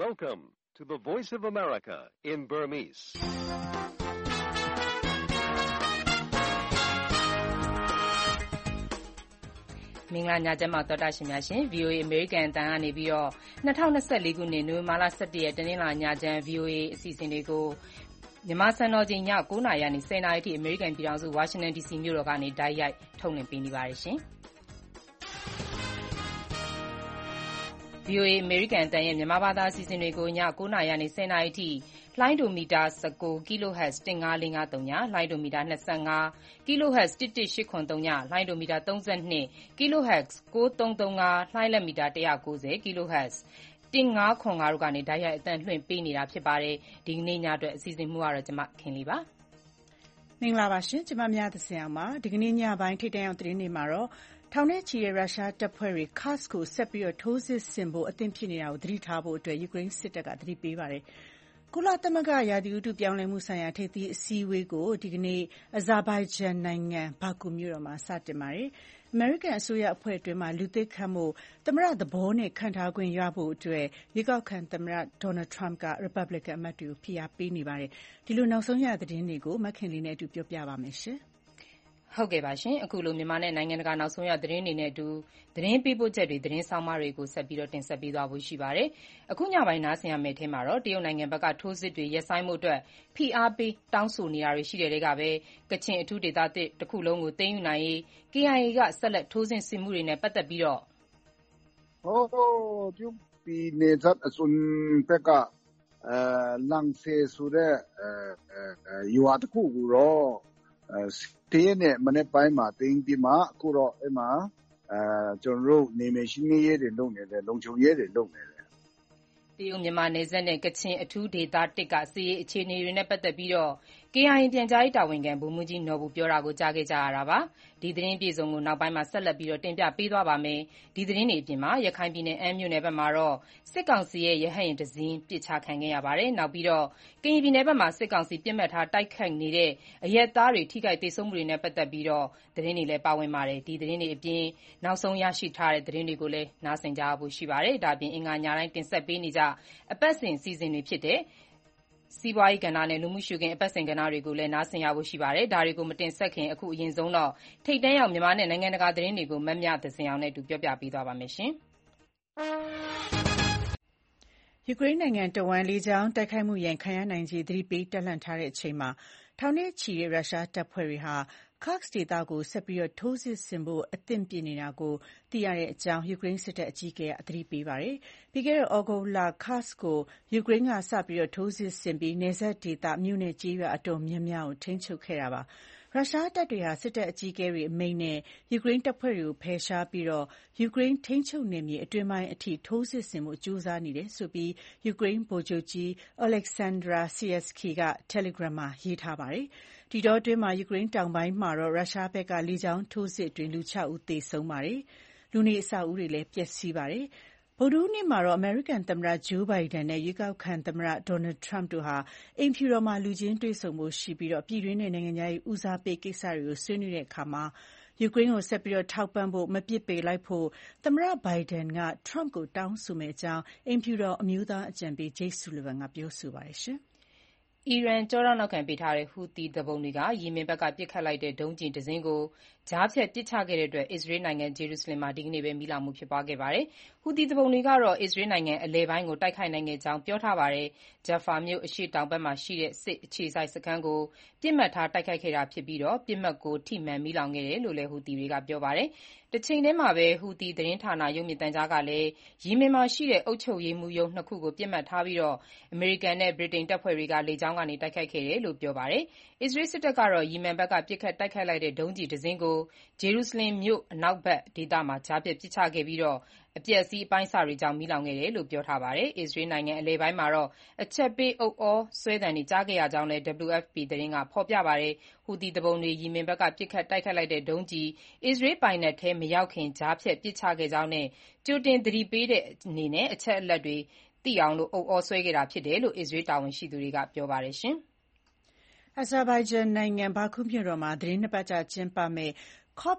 Welcome to the Voice of America in Burmese. ။မင်္ဂလာညချမ်းပါသောတာရှင်များရှင် VOA American အတန်းကနေပြီးတော့2024ခုနှစ်နိုဝင်ဘာလ17ရက်တနင်္လာညချမ်း VOA အစီအစဉ်တွေကိုမြန်မာစံတော်ချိန်ည9:00နာရီကနေ10:00နာရီအထိ American ပြည်ထောင်စု Washington DC မြို့တော်ကနေတိုက်ရိုက်ထုတ်လွှင့်ပေးနေပါတယ်ရှင်။ VOA American အတန်းရဲ့မြန်မာဘာသာအစီအစဉ်တွေကိုည9:00နာရီကနေ10:00နာရီအထိလိုင်းဒိုမီတာ19 kHz 15530 လိုင်းဒိုမီတာ25 kHz 11803 လိုင်းဒိုမီတာ32 kHz 9335လိုင်းလက်မီတာ190 kHz 1505တို့ကနေတိုက်ရိုက်အသံလွှင့်ပေးနေတာဖြစ်ပါတယ်ဒီကနေ့ညအတွက်အစီအစဉ်မှုကတော့ကျွန်မခင်လေးပါမင်္ဂလာပါရှင်ကျွန်မများသစင်အောင်ပါဒီကနေ့ညပိုင်းထိတ်တန့်အောင်သတင်းတွေမှာတော့ထောင်နဲ့ချီတဲ့ရုရှားတပ်ဖွဲ့တွေ Kursk ကိုဆက်ပြီးထိုးစစ်ဆင်ဖို့အသင့်ဖြစ်နေတာကိုသတိထားဖို့အတွက်ယူကရိန်းစစ်တပ်ကသတိပေးပါတယ်ကုလသမဂ္ဂရာသီဥတုပြောင်းလဲမှုဆိုင်ရာထိပ်သီးအစည်းအဝေးကိုဒီကနေ့အဇာဘိုင်ဂျန်နိုင်ငံဘာကူမြို့တော်မှာစတင်ပါတယ်။အမေရိကန်အစိုးရအဖွဲ့အတွင်းမှာလူသစ်ခန့်ဖို့သမ္မတသဘောနဲ့ခန့်ထားခွင့်ရဖို့အတွက်ရွေးကောက်ခံသမ္မတဒေါ်နယ်ထရမ့်ကရီပတ်ဘလစ်ကန်အမတ်တွေကိုဖိအားပေးနေပါတယ်။ဒီလိုနောက်ဆုံးရသတင်းတွေကိုမခင်လေးနဲ့အတူပြောပြပါမယ်ရှင်။ဟုတ်ကဲ့ပါရှင်အခုလိုမြန်မာနဲ့နိုင်ငံတကာနောက်ဆုံးရသတင်းတွေနဲ့အတူသတင်းပေးပို့ချက်တွေသတင်းဆောင်မတွေကိုဆက်ပြီးတော့တင်ဆက်ပေးသွားဖို့ရှိပါတယ်အခုညပိုင်းနားဆင်ရမယ့်အထဲမှာတော့တရုတ်နိုင်ငံဘက်ကထိုးစစ်တွေရပ်ဆိုင်းမှုအတွက်ဖိအားပေးတောင်းဆိုနေတာတွေရှိတဲ့တွေကပဲကချင်အထူးဒေသတစ်ခုလုံးကိုသိမ်းယူနိုင်ရေး KIA ကဆက်လက်ထိုးစစ်ဆင်မှုတွေနဲ့ပတ်သက်ပြီးတော့တရုတ်ပြည်နယ်စပ်အစွန်ဘက်ကလန်ဆေဆိုတဲ့ရွာတစ်ခုကိုတော့တရက်နဲ့မနေ့ပိုင်းမှာသိမ်းပြီးမှအခုတော့အဲ့မှာကျွန်တော်တို့နေမယ်ရှင်းရေးတွေလုပ်နေတယ်လုံခြုံရေးတွေလုပ်နေတယ်တရုတ်မြန်မာနယ်စပ်နဲ့ကချင်အထူးဒေသတစ်ကစီးရေးအခြေအနေတွေနဲ့ပတ်သက်ပြီးတော့ KIA ပြန်ကြားရေးတာဝန်ခံဗိုလ်မှူးကြီးနော်ဘူပြောတာကိုကြားခဲ့ကြရတာပါဒီသတင်းပြေဆုံးကိုနောက်ပိုင်းမှာဆက်လက်ပြီးတော့တင်ပြပေးသွားပါမယ်ဒီသတင်းတွေအပြင်မှာရခိုင်ပြည်နယ်အမ်းမြို့နယ်ဘက်မှာတော့စစ်ကောင်စီရဲ့ရဟတ်ယာဉ်တစ်စီးပစ်ချခံခဲ့ရပါတယ်နောက်ပြီးတော့ကရင်ပြည်နယ်ဘက်မှာစစ်ကောင်စီပြစ်မှတ်ထားတိုက်ခိုက်နေတဲ့အရက်သားတွေထိခိုက်ဒေဆုံးမှုတွေနဲ့ပတ်သက်ပြီးတော့သတင်းတွေလည်းပါဝင်ပါတယ်ဒီသတင်းတွေအပြင်နောက်ဆုံးရရှိထားတဲ့သတင်းတွေကိုလည်းနားဆင်ကြဖို့ရှိပါတယ်ဒါအပြင်အင်္ဂါညတိုင်းတင်ဆက်ပေးနေကြအပတ်စဉ်စီစဉ်တွေဖြစ်တဲ့စီးပွားရေးကဏ္ဍနဲ့လူမှုရှုခင်းအပတ်စဉ်ကဏ္ဍတွေကိုလည်းနားဆင်ရဖို့ရှိပါတယ်ဒါတွေကိုမတင်ဆက်ခင်အခုအရင်ဆုံးတော့ထိတ်တန့်ရောက်မြန်မာနဲ့နိုင်ငံတကာသတင်းတွေကိုမမြသစင်အောင်နဲ့အတူပြောပြပေးသွားပါမယ်ရှင်ယူကရိန်းနိုင်ငံတဝမ်းလေကြောင်းတိုက်ခိုက်မှုရန်ခံရနိုင်ခြေသတိပေးတပ်လှန့်ထားတဲ့အချိန်မှာထောင်နဲ့ချီတဲ့ရုရှားတပ်ဖွဲ့တွေဟာ Kursk ဒေသကိုဆက်ပြီးထိုးစစ်ဆင်ဖို့အသင့်ပြင်နေတာကိုသိရတဲ့အကြောင်းယူကရိန်းစစ်တပ်အကြီးအကဲကသတိပေးပါတယ်။ပြီးခဲ့တဲ့ဩဂုတ်လ Kursk ကိုယူကရိန်းကစပြီးထိုးစစ်ဆင်ပြီးနယ်စပ်ဒေသမြို့နယ်ကျေးရွာအတော်များများကိုထိန်းချုပ်ခဲ့တာပါ။ရုရှားတပ်တွေဟာစစ်တပ်အကြီးအကဲတွေအမိန့်နဲ့ယူကရိန်းတပ်ဖွဲ့တွေကိုဖယ်ရှားပြီးယူကရိန်းထိန်းချုပ်နယ်မြေအတွင်းပိုင်းအထိထိုးစစ်ဆင်ဖို့ကြိုးစားနေတယ်ဆိုပြီးယူကရိန်းဗိုလ်ချုပ်ကြီး Oleksandr Syrskyi က Telegram မှာရေးထားပါတယ်။ဒီတောအတွင်းယူကရိန်းတောင်ပိုင်းမှာတော့ရုရှားဘက်ကလေကြောင်းထိုးစစ်အတွင်းလူ6ဦးသေဆုံးပါတယ်။လူနေအဆောက်အဦးတွေလည်းပျက်စီးပါတယ်။ဗုဒ္ဓဟူးနေ့မှာတော့အမေရိကန်သမ္မတဂျိုးဘိုင်ဒန်နဲ့ရွေးကောက်ခံသမ္မတဒေါ်နယ်ထရမ့်တို့ဟာအိမ်ဖြူတော်မှာလူချင်းတွေ့ဆုံဖို့ရှိပြီးပြည်တွင်းနဲ့နိုင်ငံခြားရေးဦးစားပေးကိစ္စတွေကိုဆွေးနွေးတဲ့အခါယူကရိန်းကိုဆက်ပြီးထောက်ပံ့ဖို့မပစ်ပယ်လိုက်ဖို့သမ္မတဘိုင်ဒန်ကထရမ့်ကိုတောင်းဆိုမယ့်အကြောင်းအိမ်ဖြူတော်အမျိုးသားအကြံပေး Jake Sullivan ကပြောဆိုပါတယ်ရှင်။အီရန်ကြောထောက်နောက်ခံပေးထားတဲ့ဟူသီသူပုန်တွေကယီမင်ဘက်ကပစ်ခတ်လိုက်တဲ့ဒုံးကျည်တစ်စင်းကိုကြားဖြတ်ပစ်ချခဲ့တဲ့အတွက်အစ္စရေးနိုင်ငံဂျေရုဆလင်မှာဒီကနေ့ပဲမီးလောင်မှုဖြစ်ပွားခဲ့ပါတယ်။ဟူသီသူပုန်တွေကတော့အစ္စရေးနိုင်ငံအလယ်ပိုင်းကိုတိုက်ခိုက်နိုင်ခဲ့ကြောင်းပြောထားပါတယ်။ Jaffa မြို့အရှေ့တောင်ဘက်မှာရှိတဲ့စစ်အခြေစိုက်စခန်းကိုပစ်မှတ်ထားတိုက်ခိုက်ခဲ့တာဖြစ်ပြီးပစ်မှတ်ကိုထိမှန်မီးလောင်ခဲ့တယ်လို့လည်းဟူသီတွေကပြောပါတယ်။တချိန်တည်းမှာပဲဟူသီသတင်းဌာနရုပ်မြင်သံကြားကလည်းယီမင်မှာရှိတဲ့အုပ်ချုပ်ရေးမှူးရုံး2ခုကိုပစ်မှတ်ထားပြီးအမေရိကန်နဲ့ဗြိတိန်တပ်ဖွဲ့တွေကလေကြောင်းကနေတိုက်ခိုက်ခဲ့တယ်လို့ပြောပါတယ်။အစ္စရေးစစ်တပ်ကတော့ယီမန်ဘက်ကပစ်ခတ်တိုက်ခိုက်လိုက်တဲ့ဒုံးကျည်တစ်စင်းကိုဂျေရုဆလင်မြို့အနောက်ဘက်ဒေသမှာကြားဖြတ်ပစ်ချခဲ့ပြီးအပျက်အစီးအပိုင်းအစတွေကြောင့်မီးလောင်ခဲ့တယ်လို့ပြောထားပါတယ်။အစ္စရေးနိုင်ငံအလယ်ပိုင်းမှာတော့အချက်ပေးဥသြဆွဲသံတွေကြားခဲ့ရကြောင်းလည်း WFP သတင်းကဖော်ပြပါတယ်။ဟူသီသူပုန်တွေယီမင်ဘက်ကပစ်ခတ်တိုက်ခိုက်လိုက်တဲ့ဒုံးကျည်အစ္စရေးပိုင်နက်ထဲမရောက်ခင်ကြားဖြတ်ပစ်ချခဲ့ကြောင်းနဲ့ကြိုတင်သတိပေးတဲ့အနေနဲ့အချက်အလက်တွေသိအောင်ဥသြဆွဲခဲ့တာဖြစ်တယ်လို့အစ္စရေးတာဝန်ရှိသူတွေကပြောပါတယ်ရှင်။အဇာဘိုင်ဂျန်နိုင်ငံဘာကူမြို့တော်မှာသီတင်း2ပတ်ကြာကျင်းပမယ့်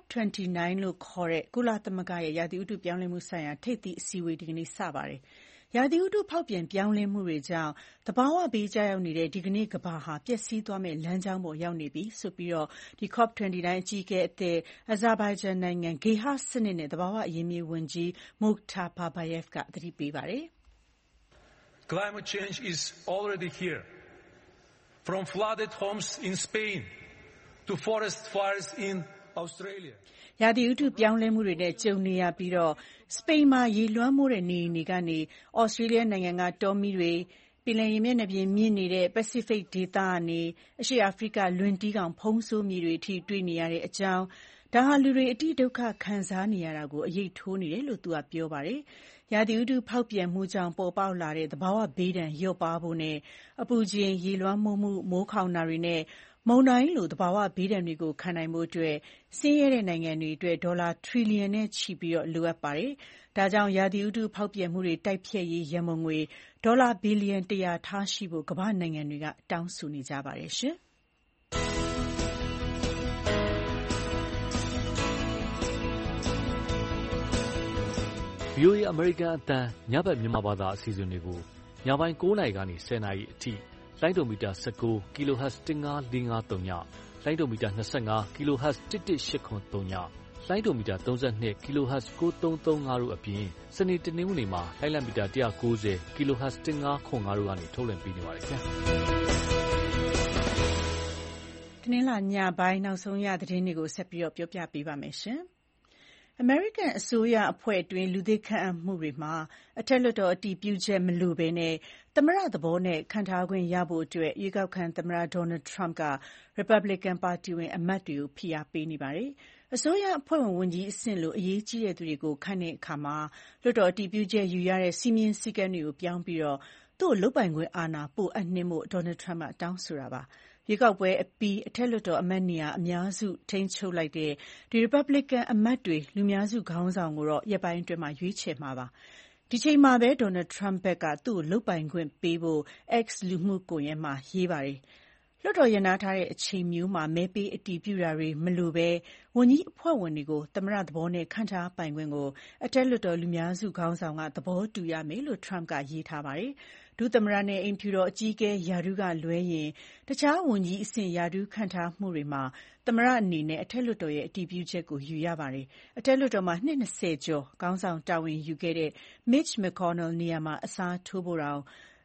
COP29 လို့ခေါ်တဲ့ကုလသမဂ္ဂရဲ့ရာသီဥတုပြောင်းလဲမှုဆိုင်ရာထိပ်သီးအစည်းအဝေးဒီကနေ့စပါတယ်။ရာသီဥတုဖောက်ပြန်ပြောင်းလဲမှုတွေကြောင့်သဘာဝဘေးကျရောက်နေတဲ့ဒီကနေ့ကမ္ဘာဟာပျက်စီးသွားမယ့်လမ်းကြောင်းပေါ်ရောက်နေပြီဆိုပြီး COP29 အကြီးအကဲအသစ် Azerbaijan နိုင်ငံ ဂေဟစနစ်နဲ့သဘာဝအရင်းအမြစ်ဝန်ကြီး Mukhtar Babayev ကသတိပေးပါတယ်။ Climate change is already here. From flooded homes in Spain to forest fires in Australia. ရာသီဥတုပြောင်းလဲမှုတွေနဲ့ကြုံနေရပြီးစပိန်မှာရေလွှမ်းမိုးတဲ့နေအိမ်တွေကနေဩစတြေးလျနိုင်ငံကတောမီးတွေပင်လယ်ရေမျက်နှာပြင်မြင့်နေတဲ့ပစိဖိတ်ဒေသကနေအရှေ့အာဖရိကလွင်တီးကောင်ဖုံးဆိုးမြေတွေအထိတွေ့နေရတဲ့အကြောင်းဒါဟာလူတွေအတိဒုက္ခခံစားနေရတာကိုအရေးထိုးနေတယ်လို့သူကပြောပါတယ်။ရာသီဥတုဖောက်ပြန်မှုကြောင့်ပေါ်ပေါက်လာတဲ့သဘာဝဘေးဒဏ်လျော့ပါးဖို့နဲ့အပူချိန်ရေလွှမ်းမိုးမှုမိုးခေါင်တာတွေနဲ့မုန်တိုင်းလိုသဘာဝဘေးဒဏ်တွေကိုခံနိုင်ဖို့ဆင်းရဲတဲ့နိုင်ငံတွေအတွက်ဒေါ်လာထရီလီယံနဲ့ချီပြီးလိုအပ်ပါတယ်။ဒါကြောင့်ရာသီဥတုဖောက်ပြန်မှုတွေတိုက်ဖျက်ရေးရန်ပုံငွေဒေါ်လာဘီလီယံ100ထားရှိဖို့ကမ္ဘာ့နိုင်ငံတွေကတောင်းဆိုနေကြပါတယ်။ VOA အမေရိကန်အသံညဘက်မြန်မာဘာသာအစီအစဉ်တွေကိုညပိုင်း9:00 နာရီကနေ10:00 နာရီအထိလိုင်းဒိုမီတာ19 kHz 15453ညလိုင်းဒိုမီတာ25 kHz 11803ညလိုင်းဒိုမီတာ32 kHz 9335တို့အပြင်စနေတနင်္ဂနွေမှာလိုင်းလံမီတာ190 kHz 1505တို့ကနေထုတ်လွှင့်ပေးနေပါတယ်ခင်ဗျာတနင်္လာညပိုင်းနောက်ဆုံးရသတင်းတွေကိုဆက်ပြီးပြောပြပေးပါမယ်ရှင်အမေရိကန်အစိုးရအဖွဲ့အတွင်းလူသစ်ခန့်အပ်မှုတွေမှာအထက်လွှတ်တော်အတည်ပြုချက်မလိုဘဲသမ္မတသဘောနဲ့ခန့်ထားခွင့်ရဖို့ရွေးကောက်ခံသမ္မတ Donald Trump က Republican ပါတီဝင်အမတ်တွေကိုဖိအားပေးနေပါတယ်။အစိုးရအဖွဲ့ဝင်ဝန်ကြီးအဆင့်လိုအရေးကြီးတဲ့သူတွေကိုခန့်တဲ့အခါလွှတ်တော်အတည်ပြုချက်ယူရတဲ့စည်းမျဉ်းစည်းကမ်းတွေကိုပြောင်းပြီးသူ့ကိုလုပ်ပိုင်ခွင့်အာဏာပိုအပ်နှင်းဖို့ Donald Trump ကတောင်းဆိုတာပါ။ရွေးကောက်ပွဲအပြီးအထက်လွှတ်တော်အမတ်နေရာအများစုထိန်းချုပ်လိုက်တဲ့Republican အမတ်တွေလူများစုခေါင်းဆောင်ကိုရက်ပိုင်းအတွင်းရွေးချယ်မှာပါ။ဒီချိန်မှာပဲ Donald Trump ဘက်ကသူ့ကိုလုပ်ပိုင်ခွင့်ပေးဖို့ X လူမှုကွန်ရက်မှာရေးပါတယ်။လွှတ်တော်ရပ်နားထားတဲ့အချိန်မျိုးမှာမဲပေးအတည်ပြုတာတွေမလိုဘဲဝန်ကြီးအဖွဲ့ဝင်တွေကိုသမ္မတသဘောနဲ့ခန့်ထားပိုင်ခွင့်ကိုအထက်လွှတ်တော်လူများစုခေါင်းဆောင်ကသဘောတူရမယ်လို့ Trump ကရေးထားပါတယ်။ဒုသမ္မတနဲ့အိမ်ဖြူတော်အကြီးအကဲရာထူးကလွဲရင်တခြားဝန်ကြီးအဆင့်ရာထူးခန့်ထားမှုတွေမှာသမ္မတအနေနဲ့အထက်လွှတ်တော်ရဲ့အတည်ပြုချက်ကိုယူရပါတယ်။အထက်လွှတ်တော်မှာနှစ်20ကျော်ခေါင်းဆောင်တာဝန်ယူခဲ့တဲ့ Mitch McConnell နေရာမှာအစားထိုးဖို့တောင်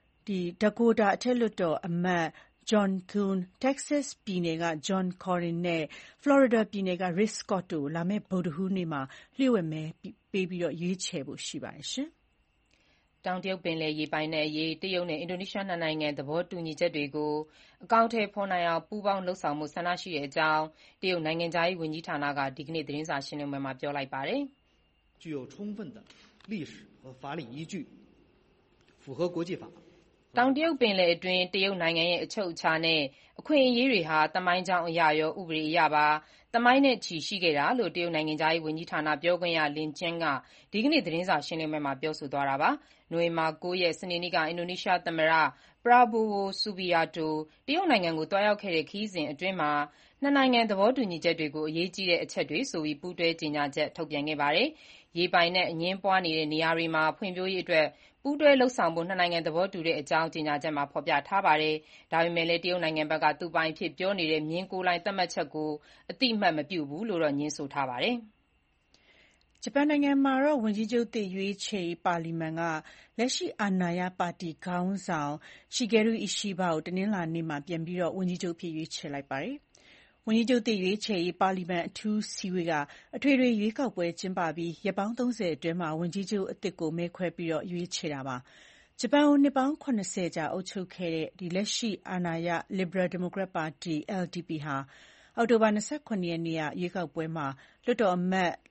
Dakota အထက်လွှတ်တော်အမတ်John Thune, Texas ပြည်နယ်ကJohn Cornyn နဲ့ Florida ပြည်နယ်ကRick Scott တို့ကိုလာမယ့်ဗုဒ္ဓဟူးနေ့မှာလျှို့ဝှက်မဲပေးရွေးချယ်ဖို့ရှိပါတယ်။တောင်တရုတ်ပင်လယ်ရေပိုင်နက်အရေးတရုတ်နဲ့အင်ဒိုနီးရှားနှစ်နိုင်ငံသဘောတူညီချက်တွေကိုအကောင်အထည်ဖော်နိုင်အောင်ပူးပေါင်းလုပ်ဆောင်ဖို့ဆန္ဒရှိတဲ့အကြောင်းတရုတ်နိုင်ငံခြားရေးဝန်ကြီးဌာနကဒီကနေ့သတင်းစာရှင်းလင်းပွဲမှာပြောလိုက်ပါတယ်။具有充分的历史和法理依据，符合国际法。 တောင်တရုတ်ပင်လယ်အတွင်းတရုတ်နိုင်ငံရဲ့အချုပ်အခြာနဲ့အခွင့်အရေးတွေဟာသမိုင်းကြောင်းအရရောဥပဒေအရပါသမိုင်းနဲ့ချီရှိခဲ့တာလို့တရုတ်နိုင်ငံခြားရေးဝန်ကြီးဌာနပြောခွင့်ရလင်ကျန်းကဒီကနေ့သတင်းစာရှင်းလင်းပွဲမှာပြောဆိုသွားတာပါ။နိုဝင်ဘာ9ရက်စနေနေ့ကအင်ဒိုနီးရှားသမ္မတPrabowo Subianto တရုတ်နိုင်ငံကိုတွားရောက်ခဲ့တဲ့ခရီးစဉ်အတွင်းမှာနှစ်နိုင်ငံသဘောတူညီချက်တွေကိုအရေးကြီးတဲ့အချက်တွေဆိုပြီးပူးတွဲကြေညာချက်ထုတ်ပြန်ခဲ့ပါတယ်။ရေပိုင်နက်အငြင်းပွားနေတဲ့နေရာတွေမှာဖွံ့ဖြိုးရေးအတွက်ပူးတွဲလုပ်ဆောင်ဖို့နှစ်နိုင်ငံသဘောတူတဲ့အကြောင်းကြေညာချက်မှာဖော်ပြထားပါတယ်။ဒါပေမဲ့လည်းတရုတ်နိုင်ငံဘက်ကသူပိုင်အဖြစ်ပြောနေတဲ့မြင်းကိုးလိုင်းသတ်မှတ်ချက်ကိုအတိအမှတ်မပြုဘူးလို့ငြင်းဆိုထားပါတယ်။ဂျပန်နိုင်ငံမှာဝန်ကြီးချုပ်သစ်ရွေးချယ်ရေးပါလီမန်ကလက်ရှိအာဏာရပါတီခေါင်းဆောင် Shigeru Ishiba ကိုတနင်္လာနေ့မှာပြန်ပြီးဝန်ကြီးချုပ်အဖြစ်ရွေးချယ်လိုက်ပါတယ်။ဝန်ကြီးချုပ်သစ်ရွေးချယ်ရေးပါလီမန်အထူးအစည်းအဝေးကအထွေထွေရွေးကောက်ပွဲကျင်းပပြီးရက်ပေါင်း30အတွင်းဝန်ကြီးချုပ်အသစ်ကိုမဲခွဲပြီးရွေးချယ်တာပါ။ဂျပန်ကိုနှစ်ပေါင်း70ကြာအုပ်ချုပ်ခဲ့တဲ့လက်ရှိအာဏာရ Liberal Democrat ပါတီ LDP ဟာအောက်တိုဘာ27ရက်နေ့ရွေးကောက်ပွဲမှာလွှတ်တော်အမတ်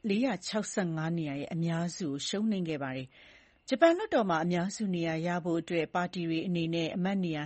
465နေရာရဲ့အများစုကိုရှုံးနိမ့်ခဲ့ပါတယ်။ဂျပန်လွှတ်တော်မှာအများစုနေရာရဖို့ပါတီတွေအနေနဲ့အမတ်နေရာ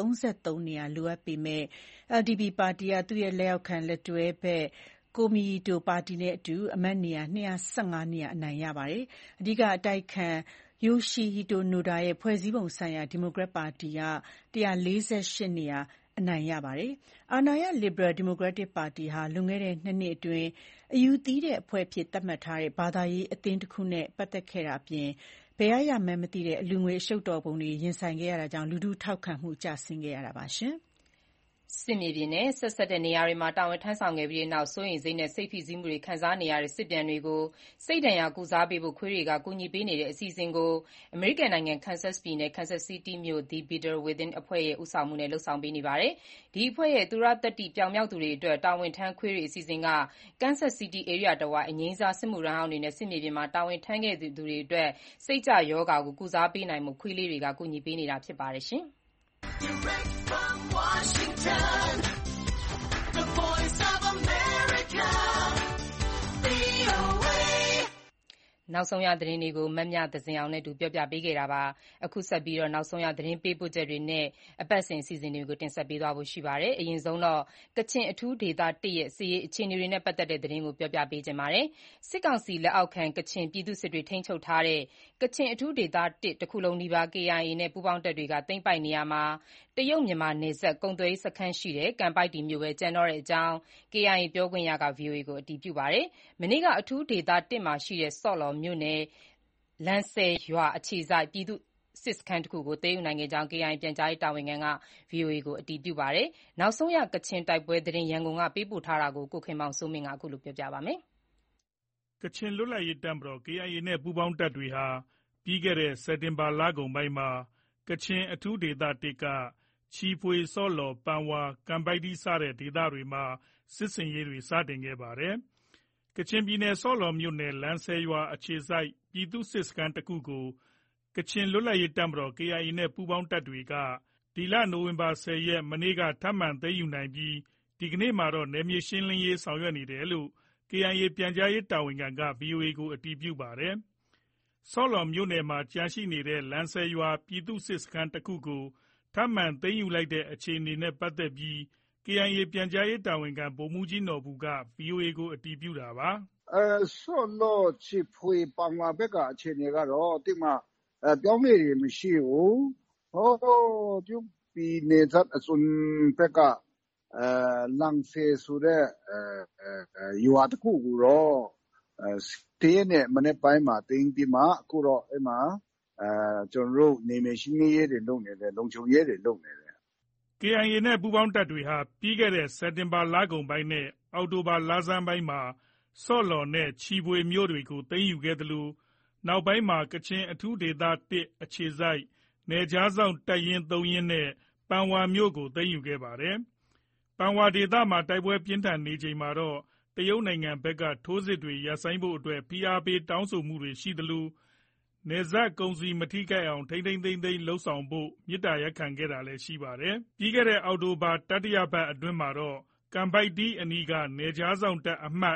233နေရာလိုအပ်ပေမဲ့LDP ပါတီကသူ့ရဲ့လက်အောက်ခံလက်တွဲဘက်Komeito ပါတီနဲ့အတူအမတ်နေရာ215နေရာအနိုင်ရပါတယ်။အဓိကအတိုက်အခံ Yoshihito Noda ရဲ့ဖွဲ့စည်းပုံဆိုင်ရာဒီမိုကရက်ပါတီက148နေရာအနိုင်ရပါတယ်။ အာဏာရ လစ်ဘရယ် ဒီမိုကရက်တစ်ပါတီဟာ လွန်ခဲ့တဲ့ 2 နှစ်အတွင်း အယူသီးတဲ့အဖွဲ့အဖြစ်သတ်မှတ်ထားတဲ့ ဘာသာရေးအသင်းတစ်ခုနဲ့ပတ်သက်ခဲ့တာအပြင် ဘယ်ရမှန်းမသိတဲ့ အလှူငွေအရှုပ်တော်ပုံတွေရင်ဆိုင်ခဲ့ရတာကြောင့် လူထုထောက်ခံမှုကျဆင်းခဲ့ရတာပါ။စစ်မြေပြင်နဲ့ဆက်စပ်တဲ့နေရာတွေမှာတာဝန်ထမ်းဆောင်ခဲ့ပြီးနောက် စိုးရိမ်စိတ်နဲ့စိတ်ဖိစီးမှုတွေခံစားနေရတဲ့စစ်ပြန်တွေကိုစိတ်ဒဏ်ရာကုစားပေးဖို့ခွေးတွေကကူညီပေးနေတဲ့အစီအစဉ်ကိုအမေရိကန်နိုင်ငံ Kansas ပြည်နယ် Kansas City မြို့ The Better Within အဖွဲ့ရဲ့ဦးဆောင်မှုနဲ့လုပ်ဆောင်ပေးနေပါတယ်။ ဒီအဖွဲ့ရဲ့ သူရသတ္တိပြောင်မြောက်သူတွေအတွက်တာဝန်ထမ်းခွေးတွေအစီအစဉ်က Kansas City ဧရိယာတဝိုက်အငြိမ်းစားစစ်မှုထမ်းဟောင်းတွေနဲ့စစ်မြေပြင်မှာတာဝန်ထမ်းခဲ့သူတွေအတွက်စိတ်ကျရောဂါကိုကုစားပေးနိုင်ဖို့ခွေးလေးတွေကကူညီပေးနေတာဖြစ်ပါတယ်။ Direct from Washington, the voice of America, VOA. နောက်ဆုံးရသတင်းတွေကိုမမြသဇင်အောင်နဲ့တူပြောပြပေးခဲ့တာပါ။အခုဆက်ပြီးနောက်ဆုံးရသတင်းပေးပို့ချက်တွေနဲ့အပတ်စဉ်အစီအစဉ်တွေကိုတင်ဆက်ပေးသွားဖို့ရှိပါတယ်။အရင်ဆုံးတော့ကချင်အထူးဒေသ 1ရဲ့စစ်ရေးအခြေအနေတွေနဲ့ပတ်သက်တဲ့သတင်းကိုပြောပြပေးခြင်းပါတယ်။စစ်ကောင်စီလက်အောက်ခံကချင်ပြည်သူ့စစ်တွေထိန်းချုပ်ထားတဲ့ကချင်အထူးဒေသ 1တစ်ခုလုံးနီးပါး KIA နဲ့ပူးပေါင်းတပ်တွေကသိမ်းပိုက်နေရာမှာတရုတ်မြန်မာနယ်စပ်ကုန်သွယ်ရေးစခန်းရှိတဲ့ကန်ပိုက်တီမြို့ပဲကျန်တော့တဲ့အကြောင်း KIA ပြောခွင့်ရက VOA ကိုအတည်ပြုပါတယ်။မနေ့ကအထူးဒေသ 1မှာရှိတဲ့ဆော့လော်မြို့နယ်လန်ဆယ်ရွာအခြေစိုက်ပြည်သူ့စစ်စခန်းတစ်ခုကိုသိမ်းယူနိုင်ခဲ့ကြောင်း KIA ပြန်ကြားရေးတာဝန်ခံက VOA ကိုအတည်ပြုပါတယ်။နောက်ဆုံးရကချင်တိုက်ပွဲသတင်းရန်ကုန်ကပေးပို့ထားတာကိုကိုခင်မောင်စိုးမင်းကပြောပြပါမယ်။ကချင်လွတ်လပ်ရေးတပ်မတော် KIA နဲ့ပူးပေါင်းတပ်တွေဟာပြီးခဲ့တဲ့စက်တင်ဘာလကုန်ပိုင်းမှာကချင်အထူးဒေသ 1ကချီဖွေ၊ဆော့လော်၊ပန်ဝါ၊ကန်ပိုက်တီစတဲ့ဒေသတွေမှာစစ်ဆင်ရေးတွေစတင်ခဲ့ပါတယ်။ ကချင်ပြည်နယ်ဆော့လော်မြို့နယ်လန်ဆယ်ရွာအခြေစိုက်ပြည်သူ့စစ်စခန်းတစ်ခုကိုကချင်လွတ်လပ်ရေးတပ်မတော် KIA နဲ့ပူးပေါင်းတပ်တွေကနိုဝင်ဘာ 10 ရက် မနေ့ကထပ်မံသိမ်းယူနိုင်ပြီးဒီကနေ့မှာတော့နယ်မြေရှင်းလင်းရေးဆောင်ရွက်နေတယ်လို့ KIA ပြန်ကြားရေးတာဝန်ခံက VOA ကိုအတည်ပြုပါတယ်။ ဆော့လော်မြို့နယ်မှာကျန်ရှိနေတဲ့လန်ဆယ်ရွာပြည်သူ့စစ်စခန်းတစ်ခုကိုထပ်မံသိမ်းယူလိုက်တဲ့အခြေအနေနဲ့ပတ်သက်ပြီး KIA ပြန်ကြားရေးတာဝန်ခံဗိုလ်မှူးကြီးနော်ဘူက VOA ကိုအတည်ပြုတာပါ။ဆော့လော်၊ချီဖွေ၊ပန်ဝါဘက်ကအခြေအနေကတော့တိတ်မှပြောင်းလဲတွေမရှိဘူး။တရုတ်ပြည်နယ်စပ်အစွန်ဘက်ကလန်ဆယ်ဆိုတဲ့ရွာတစ်ခုကိုတော့10 ရက်နေ့မနက်ပိုင်းမှာသိမ်းပြီးမှအခုတော့အဲဒီမှာကျွန်တော်တို့နယ်မြေရှင်းလင်းရေးတွေလုပ်နေတယ်။လုံခြုံရေးတွေလုပ်နေတယ်။ KIA နဲ့ပူးပေါင်းတပ်တွေဟာပြီးခဲ့တဲ့စက်တင်ဘာလကုန်ပိုင်းနဲ့အောက်တိုဘာလဆန်းပိုင်းမှာဆော့လော်နဲ့ချီဖွေမြို့တွေကိုသိမ်းယူခဲ့သလိုနောက်ပိုင်းမှာကချင်အထူးဒေသ 1အခြေစိုက်နယ်ခြားစောင့်တပ်ရင်း 3 ရင်းနဲ့ပန်ဝါမြို့ကိုသိမ်းယူခဲ့ပါတယ်။ ပန်ဝါဒေသမှာတိုက်ပွဲပြင်းထန်နေချိန်မှာတော့တရုတ်နိုင်ငံဘက်ကထိုးစစ်တွေရပ်ဆိုင်းဖို့အတွက်ဖိအားပေးတောင်းဆိုတာတွေရှိသလိုနယ်စပ်ကုန်စည်မထိခိုက်အောင်ထိန်းသိမ်းလုပ်ဆောင်ဖို့မေတ္တာရပ်ခံခဲ့တာလည်းရှိပါတယ်။ ပြီးခဲ့တဲ့အောက်တိုဘာတတိယပတ်အတွင်းမှာတော့ကန်ပိုက်တီအနီးကနယ်ခြားစောင့်တပ်အမှတ်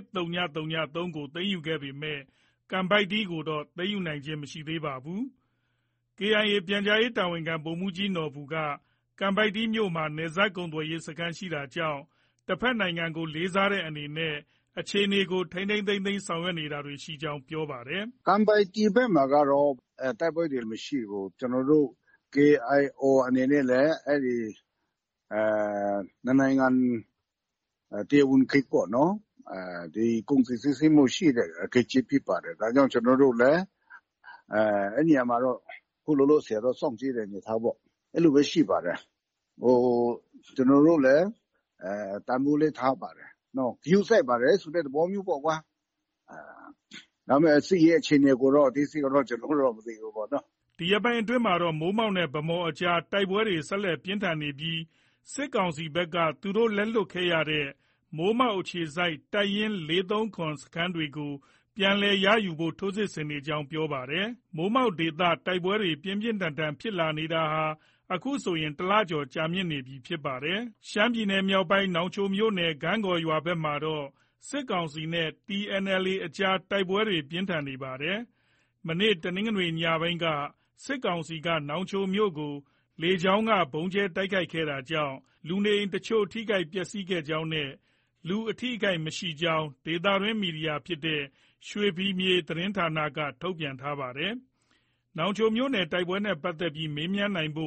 10003 ကိုသိမ်းယူခဲ့ပေမဲ့ကန်ပိုက်တီကိုတော့သိမ်းယူနိုင်ခြင်းမရှိသေးပါဘူး။ KIA ပြန်ကြားရေးတာဝန်ခံဗိုလ်မှူးကြီးနော်ဘူကကန်ပိုက်တီမြို့မှာနယ်စပ်ကုန်သွယ်ရေးစခန်းရှိတာကြောင့်တဘက်နိုင်ငံကိုလေးစားတဲ့အနေနဲ့အခြေအနေကိုထိန်းဆောင်ရွက်နေတာတွေရှိကြောင်းပြောပါတယ်။ကန်ပိုက်တီဘက်မှာကတော့တိုက်ပွဲတွေမရှိဘူး။ကျွန်တော်တို့ KIO အနေနဲ့လည်းအဲဒီနှစ်နိုင်ငံတရားဝင်ဂိတ်ပေါ့နော်။ဒီကုန်စည်စီးဆင်းမှုရှိတဲ့ဂိတ်ကြီးဖြစ်ပါတယ်။ဒါကြောင့်ကျွန်တော်တို့လည်းအဲဒီနေရာမှာတော့အခုလောလောဆယ်တော့စောင့်ကြည့်တဲ့အနေအထားပေါ့။အဲလိုပဲရှိပါတယ်။ကျွန်တော်တို့လည်းတန်ဖိုးလည်းထားပါတယ်။ဂရုစိုက်ပါတယ်ဆိုတဲ့သဘောမျိုးပေါ့ကွာ။ဒါပေမဲ့စစ်ရေးအခြေအနေကိုတော့အသေးစိတ်ကတော့ကျွန်တော်တို့မသိဘူးပေါ့နော်။ဒီရက်ပိုင်းအတွင်းမှာတော့မိုးမောက်နဲ့ဗန်းမော်အကြားတိုက်ပွဲတွေဆက်လက်ပြင်းထန်နေပြီးစစ်ကောင်စီဘက်ကသူတို့လက်လွှတ်ခဲ့ရတဲ့မိုးမောက်အခြေစိုက်တပ်ရင်း 437 စခန်းတွေကိုပြန်လည်ရယူဖို့ထိုးစစ်ဆင်နေကြောင်းပြောပါတယ်။မိုးမောက်ဒေသတိုက်ပွဲတွေပြင်းပြင်းထန်ထန်ဖြစ်လာနေတာဟာအခုဆိုရင်1 လကျော်ကြာမြင့်နေပြီဖြစ်ပါတယ်။ ရှမ်းပြည်နယ်မြောက်ပိုင်းနောင်ချိုမြို့နယ်ဂန့်ဂေါ်ရွာဘက်မှာတော့စစ်ကောင်စီနဲ့ TNLA အကြားတိုက်ပွဲတွေပြင်းထန်နေပါတယ်။ မနေ့တနင်္ဂနွေညပိုင်းကစစ်ကောင်စီကနောင်ချိုမြို့ကိုလေကြောင်းကဗုံးကြဲတိုက်ခိုက်ခဲ့တာကြောင့်လူနေအိမ်အချို့ထိခိုက်ပျက်စီးခဲ့ကြောင်းနဲ့လူအထိအခိုက်မရှိကြောင်းဒေသတွင်းမီဒီယာဖြစ်တဲ့ရွှေဖီမြေသတင်းဌာနကထုတ်ပြန်ထားပါတယ်။ နောင်ချိုမြို့နယ်တိုက်ပွဲနဲ့ပတ်သက်ပြီးမေးမြန်းနိုင်ဖို့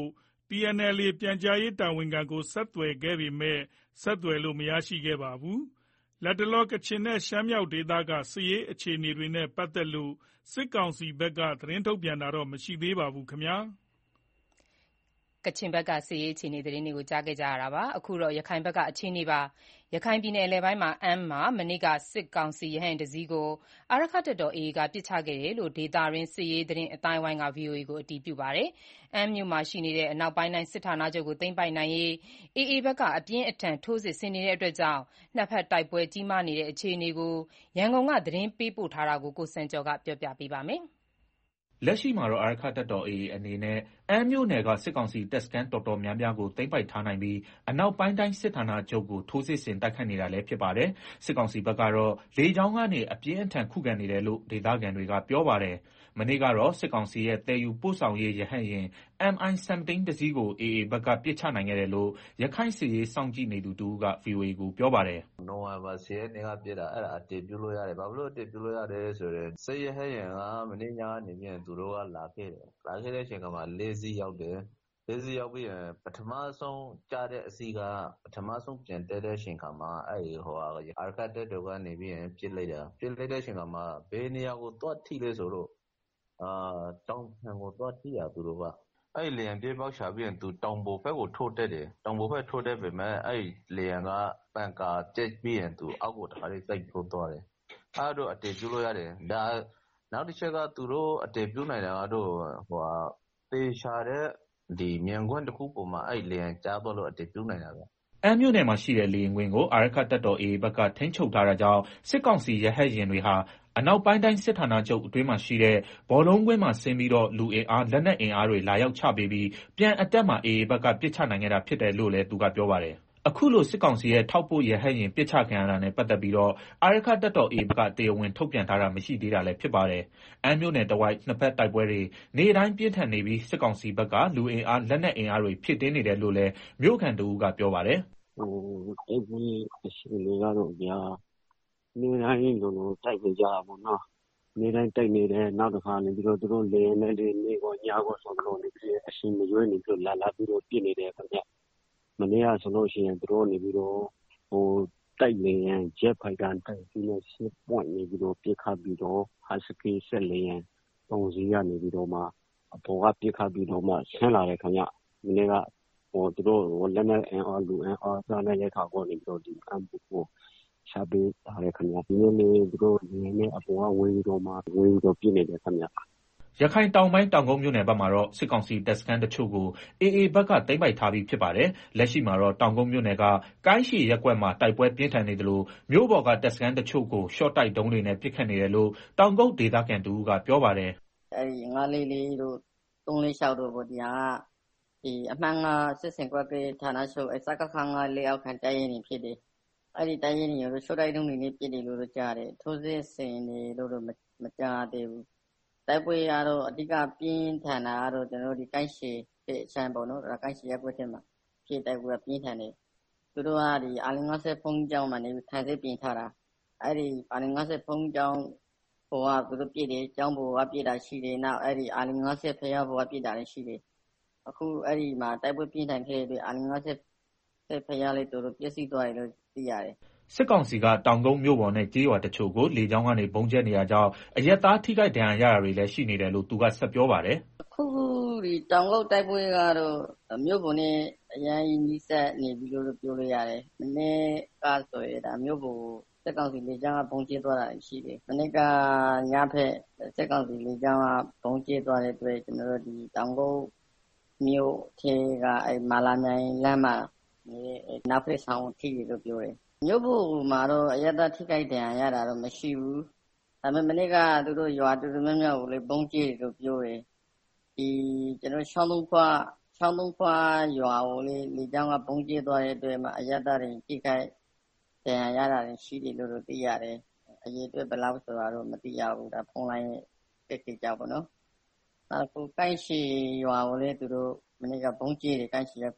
TNLA ပြန်ကြားရေးတာဝန်ခံကိုဆက်သွယ်ခဲ့ပေမဲ့ဆက်သွယ်လို့မရရှိခဲ့ပါဘူး။လတ်တလောကချင်နဲ့ရှမ်းမြောက်ဒေသကစစ်ရေးအခြေအနေတွေနဲ့ပတ်သက်လို့စစ်ကောင်စီဘက်ကသတင်းထုတ်ပြန်တာတော့မရှိသေးပါဘူးခင်ဗျာ။ကချင်ဘက်ကစစ်ရေးအခြေအနေသတင်းတွေကိုကြားခဲ့ကြရတာပါ။အခုတော့ရခိုင်ဘက်ကအခြေအနေပါ။ရခိုင်ပြည်နယ်အလယ်ပိုင်းမှာအမ်းမှာမနေ့ကစစ်ကောင်စီရဟတ်ယာဉ်တစ်စီးကိုအာရက္ခတပ်တော် AA ကပစ်ချခဲ့တယ်လို့ဒေသတွင်းစစ်ရေးသတင်းအသိုင်းအဝိုင်းက VOA ကိုအတည်ပြုပါတယ်။အမ်းမြို့မှာရှိနေတဲ့အနောက်ပိုင်းတိုင်းစစ်ဌာနချုပ်ကိုသိမ်းပိုက်နိုင်ရေး AA ဘက်ကအပြင်းအထန်ထိုးစစ်ဆင်နေတာကြောင့်နှစ်ဘက်တိုက်ပွဲကြီးမားနေတဲ့အခြေအနေကိုရန်ကုန်ကသတင်းပေးပို့ထားတာကိုကိုစံကျော်ကပြောပြပေးပါမယ်။လက်ရှိမှာတော့အာရက္ခတပ်တော် AA အနေနဲ့အမ်းမြို့နယ်ကစစ်ကောင်စီတပ်စခန်းတော်တော်များများကိုသိမ်းပိုက်ထားနိုင်ပြီးအနောက်ပိုင်းတိုင်းစစ်ဌာနချုပ်ကိုထိုးစစ်ဆင်တိုက်ခိုက်နေတာလည်းဖြစ်ပါတယ်။စစ်ကောင်စီဘက်ကတော့လေကြောင်းကနေအပြင်းအထန်ခုခံနေတယ်လို့ဒေသခံတွေကပြောပါတယ်။မနေ့ကတော့စစ်ကောင်စီရဲ့သယ်ယူပို့ဆောင်ရေးရဟတ်ယာဉ် MI-17 တစ်စီးကို AA ဘက်ကပစ်ချနိုင်ခဲ့တယ်လို့ရခိုင်စစ်ရေးစောင့်ကြည့်နေသူတစ်ဦးက VOA ကိုပြောပါတယ်။ "နိုဝင်ဘာ 10 ရက်နေ့ကပစ်တာအဲ့ဒါအတည်ပြုလို့ရတယ်။ဘာဖြစ်လို့အတည်ပြုလို့ရတယ်ဆိုတော့စစ်ရဟတ်ယာဉ်ကမနေ့ညကနေပြီးသူတို့ကလာခဲ့တယ်။လာခဲ့တဲ့အချိန်မှာ၄စီးရောက်တယ်။၄စီးရောက်ပြီးရင်ပထမဆုံးကျတဲ့အစီးကပထမဆုံးပြန်တက်တဲ့အချိန်မှာအာရက္ခတပ်တော်ကနေပြီးရင်ပစ်လိုက်တာ။ပစ်လိုက်တဲ့အချိန်မှာဘယ်နေရာကိုသွားထိလဲဆိုတော့တောင်ပံကိုသွားထိတာသူတို့ကအဲ့လေယာဉ်ပြေးပေါက်ချပြီးရင်သူတောင်ပေါ်ဘက်ကိုထိုးတက်တယ်။တောင်ပေါ်ဘက်ထိုးတက်ပေမဲ့အဲ့လေယာဉ်ကပန်ကာကျက်ပြီးရင်သူအောက်ကိုတခါလေးစိုက်ထိုးသွားတယ်။အဲ့တော့အတည်ပြုလို့ရတယ်။ဒါနောက်တစ်ချက်ကသူတို့အတည်ပြုနိုင်တာကတော့သေချာတဲ့ဒီမြင်ကွင်းတစ်ခုပေါ်မှာအဲ့လေယာဉ်ကြားသွားလို့အတည်ပြုနိုင်တာပဲ။အမ်းမြို့နယ်မှာရှိတဲ့လေယာဉ်ကွင်းကိုအာရက္ခတပ်တော် AA ဘက်ကထိန်းချုပ်ထားတာကြောင့်စစ်ကောင်စီရဟတ်ယာဉ်တွေဟာအနောက်ပိုင်းတိုင်းစစ်ဌာနချုပ်အတွင်းမှာရှိတဲ့ဘောလုံးကွင်းမှာဆင်းပြီးတော့လူအင်အားလက်နက်အင်အားတွေလာရောက်ချပေးပြီးပြန်အတက်မှာ AA ဘက်ကပစ်ချနိုင်ခဲ့တာဖြစ်တယ်လို့လည်းသူကပြောပါတယ်။အခုလိုစစ်ကောင်စီရဲ့ထောက်ပို့ရဟတ်ယာဉ်ပစ်ချခံရတာနဲ့ပတ်သက်ပြီးတော့အာရက္ခတပ်တော် AA ဘက်ကတရားဝင်ထုတ်ပြန်ထားတာမရှိသေးတာလည်းဖြစ်ပါတယ်။အမ်းမြို့နယ်တဝိုက်နှစ်ဘက်တိုက်ပွဲတွေနေ့တိုင်းပြင်းထန်နေပြီးစစ်ကောင်စီဘက်ကလူအင်အားလက်နက်အင်အားတွေဖြည့်တင်းနေတယ်လို့လည်းမြို့ခံတဦးကပြောပါတယ်။တိုက်ပွဲအရှိန်တွေကတော့ဗျာနေ့တိုင်းလိုလိုတိုက်နေကြတာပေါ့နော်။နေ့တိုင်းတိုက်နေတယ်နောက်တစ်ခါနေပြီးတော့သူတို့လေယာဉ်နဲ့နေ့ကောညကောဆိုတော့နေပြီးအရှင်မရွေးနေပြီးလာပြီးတော့ပြစ်နေတယ်ခင်ဗျ။မနေ့ကဆိုလို့ရှိရင်သူတို့နေပြီးတော့တိုက်လေယာဉ်ဂျက်ဖိုက်တာတိုက်ပြီးတော့ရှစ်ပွင့်နေပြီးတော့ပြစ်ခတ်ပြီးတော့ဟာစကီဆက်လေယာဉ်၃စီးကနေပြီးတော့မှအပေါ်ကပြစ်ခတ်ပြီးတော့မှဆင်းလာတယ်ခင်ဗျ။မနေ့ကသူတို့လက်နက်အင်အားလူအင်အားစားတဲ့ခါကိုနေပြီးတော့ဒီအမ်ဘူကိုရှာပေးထားတယ်ခင်ဗျ။ဒီနေ့သူတို့ဒီနေ့အပေါ်ကဝေးပြီးတော့ပြစ်နေတယ်ခင်ဗျ။ရခိုင်တောင်ပိုင်းတောင်ကုတ်မြို့နယ်ဘက်မှာတော့စစ်ကောင်စီတပ်စခန်းတချို့ကို AA ဘက်ကသိမ်းပိုက်ထားပြီးဖြစ်ပါတယ်။လက်ရှိမှာတော့တောင်ကုတ်မြို့နယ်ကကိုင်းရှည်ရပ်ကွက်မှာတိုက်ပွဲပြင်းထန်နေသလိုမြို့ပေါ်ကတပ်စခန်းတချို့ကိုရှော့တိုက်ဒုံးတွေနဲ့ပစ်ခတ်နေတယ်လို့တောင်ကုတ်ဒေသခံတဦးကပြောပါတယ်။အဲ့ဒီ944တို့346တို့ပေါ့ဒီဟာဒီအမှန်ကစစ်စင်ကွက်ကဌာနချုပ်စကခန်းကလေအောက်ခံတိုင်းရင်ဖြစ်တယ်။အဲ့ဒီတိုင်းရင်ကိုရှော့တိုက်ဒုံးတွေနဲ့ပစ်တယ်လို့ကြားတယ်။ထိုးစစ်ဆင်နေလို့တော့မကြားသေးဘူး။တိုက်ပွဲကတော့အဓိကပြင်းထန်တာကတော့ကျွန်တော်ဒီကိုင်းရှည်တဲ့အချမ်းပေါ့နော်။ကိုင်းရှည်ရပ်ကွက်ထဲမှာဖြစ်တိုက်ပွဲပြင်းထန်တယ်။သူတို့ကဒီအာလ50ဖုန်းကြောင်းမှာနေခံစစ်ပြင်ထားတာ။အဲ့ဒီအာလ50ဖုန်းကြောင်းဘောကသူတို့ပြည့်တယ်ကျောင်းဘောကပြည့်တာရှိတယ်နောက်အဲ့ဒီအာလ50ဖျားဘောကပြည့်တာလည်းရှိတယ်။အခုအဲ့ဒီမှာတိုက်ပွဲပြင်းထန်ခဲ့တဲ့အာလ50ဖျားလေးတို့ပြည့်စည်သွားတယ်လို့သိရတယ်။စစ်ကောင်စီကတောင်ကုန်းမြို့ပေါ်နဲ့ကျေးရွာတချို့ကိုလေကြောင်းကနေဘုံကျဲနေရကြောင်းအရက်သားထိခိုက်ဒဏ်ရာရတာတွေလည်းရှိနေတယ်လို့သူကဆက်ပြောပါတယ်။အခုဒီတောင်ကုတ်တိုက်ပွဲကတော့မြို့ပေါ်နဲ့အရန်နီးစပ်နေပြီလို့ပြောလို့ရတယ်။မနေ့ကဆိုရင်ဒါမြို့ပေါ်စစ်ကောင်စီလေကြောင်းကဘုံကျဲသွားတာရှိတယ်။မနေ့ကညဖက်စစ်ကောင်စီလေကြောင်းကဘုံကျဲသွားတဲ့အတွက်ကျွန်တော်တို့ဒီတောင်ကုတ်မြို့ထဲကအဲ့မာလာမြိုင်လမ်းမှာနောက်ဖက်ဆောင်ထိတယ်လို့ပြောတယ်။မြို့ပေါ်မှာတော့အရသာထိခိုက်ဒဏ်ရာရတာတော့မရှိဘူး။ဒါပေမဲ့မနေ့ကသူတို့ရွာတူတူများများကိုလေဘုံကျဲတယ်လို့ပြောတယ်။ဒီကျွန်တော်ချောင်းသုံးခွရွာကိုလေကြောင်းကဘုံကျဲသွားတဲ့အတွက်မှာအရသာတွေထိခိုက်ဒဏ်ရာရတာတွေရှိတယ်လို့သိရတယ်။အရေးအတွက်ဘယ်လောက်ဆိုတာတော့မသိရဘူး။ဒါဖုန်းလိုင်းရဲ့ကိစ္စကြောင့်ပေါ့နော်။နောက်ကိုင်းရှည်ရွာကိုလေသူတို့မနေ့ကဘုံကျဲတယ်ကိုင်းရှည်ရက်ွက်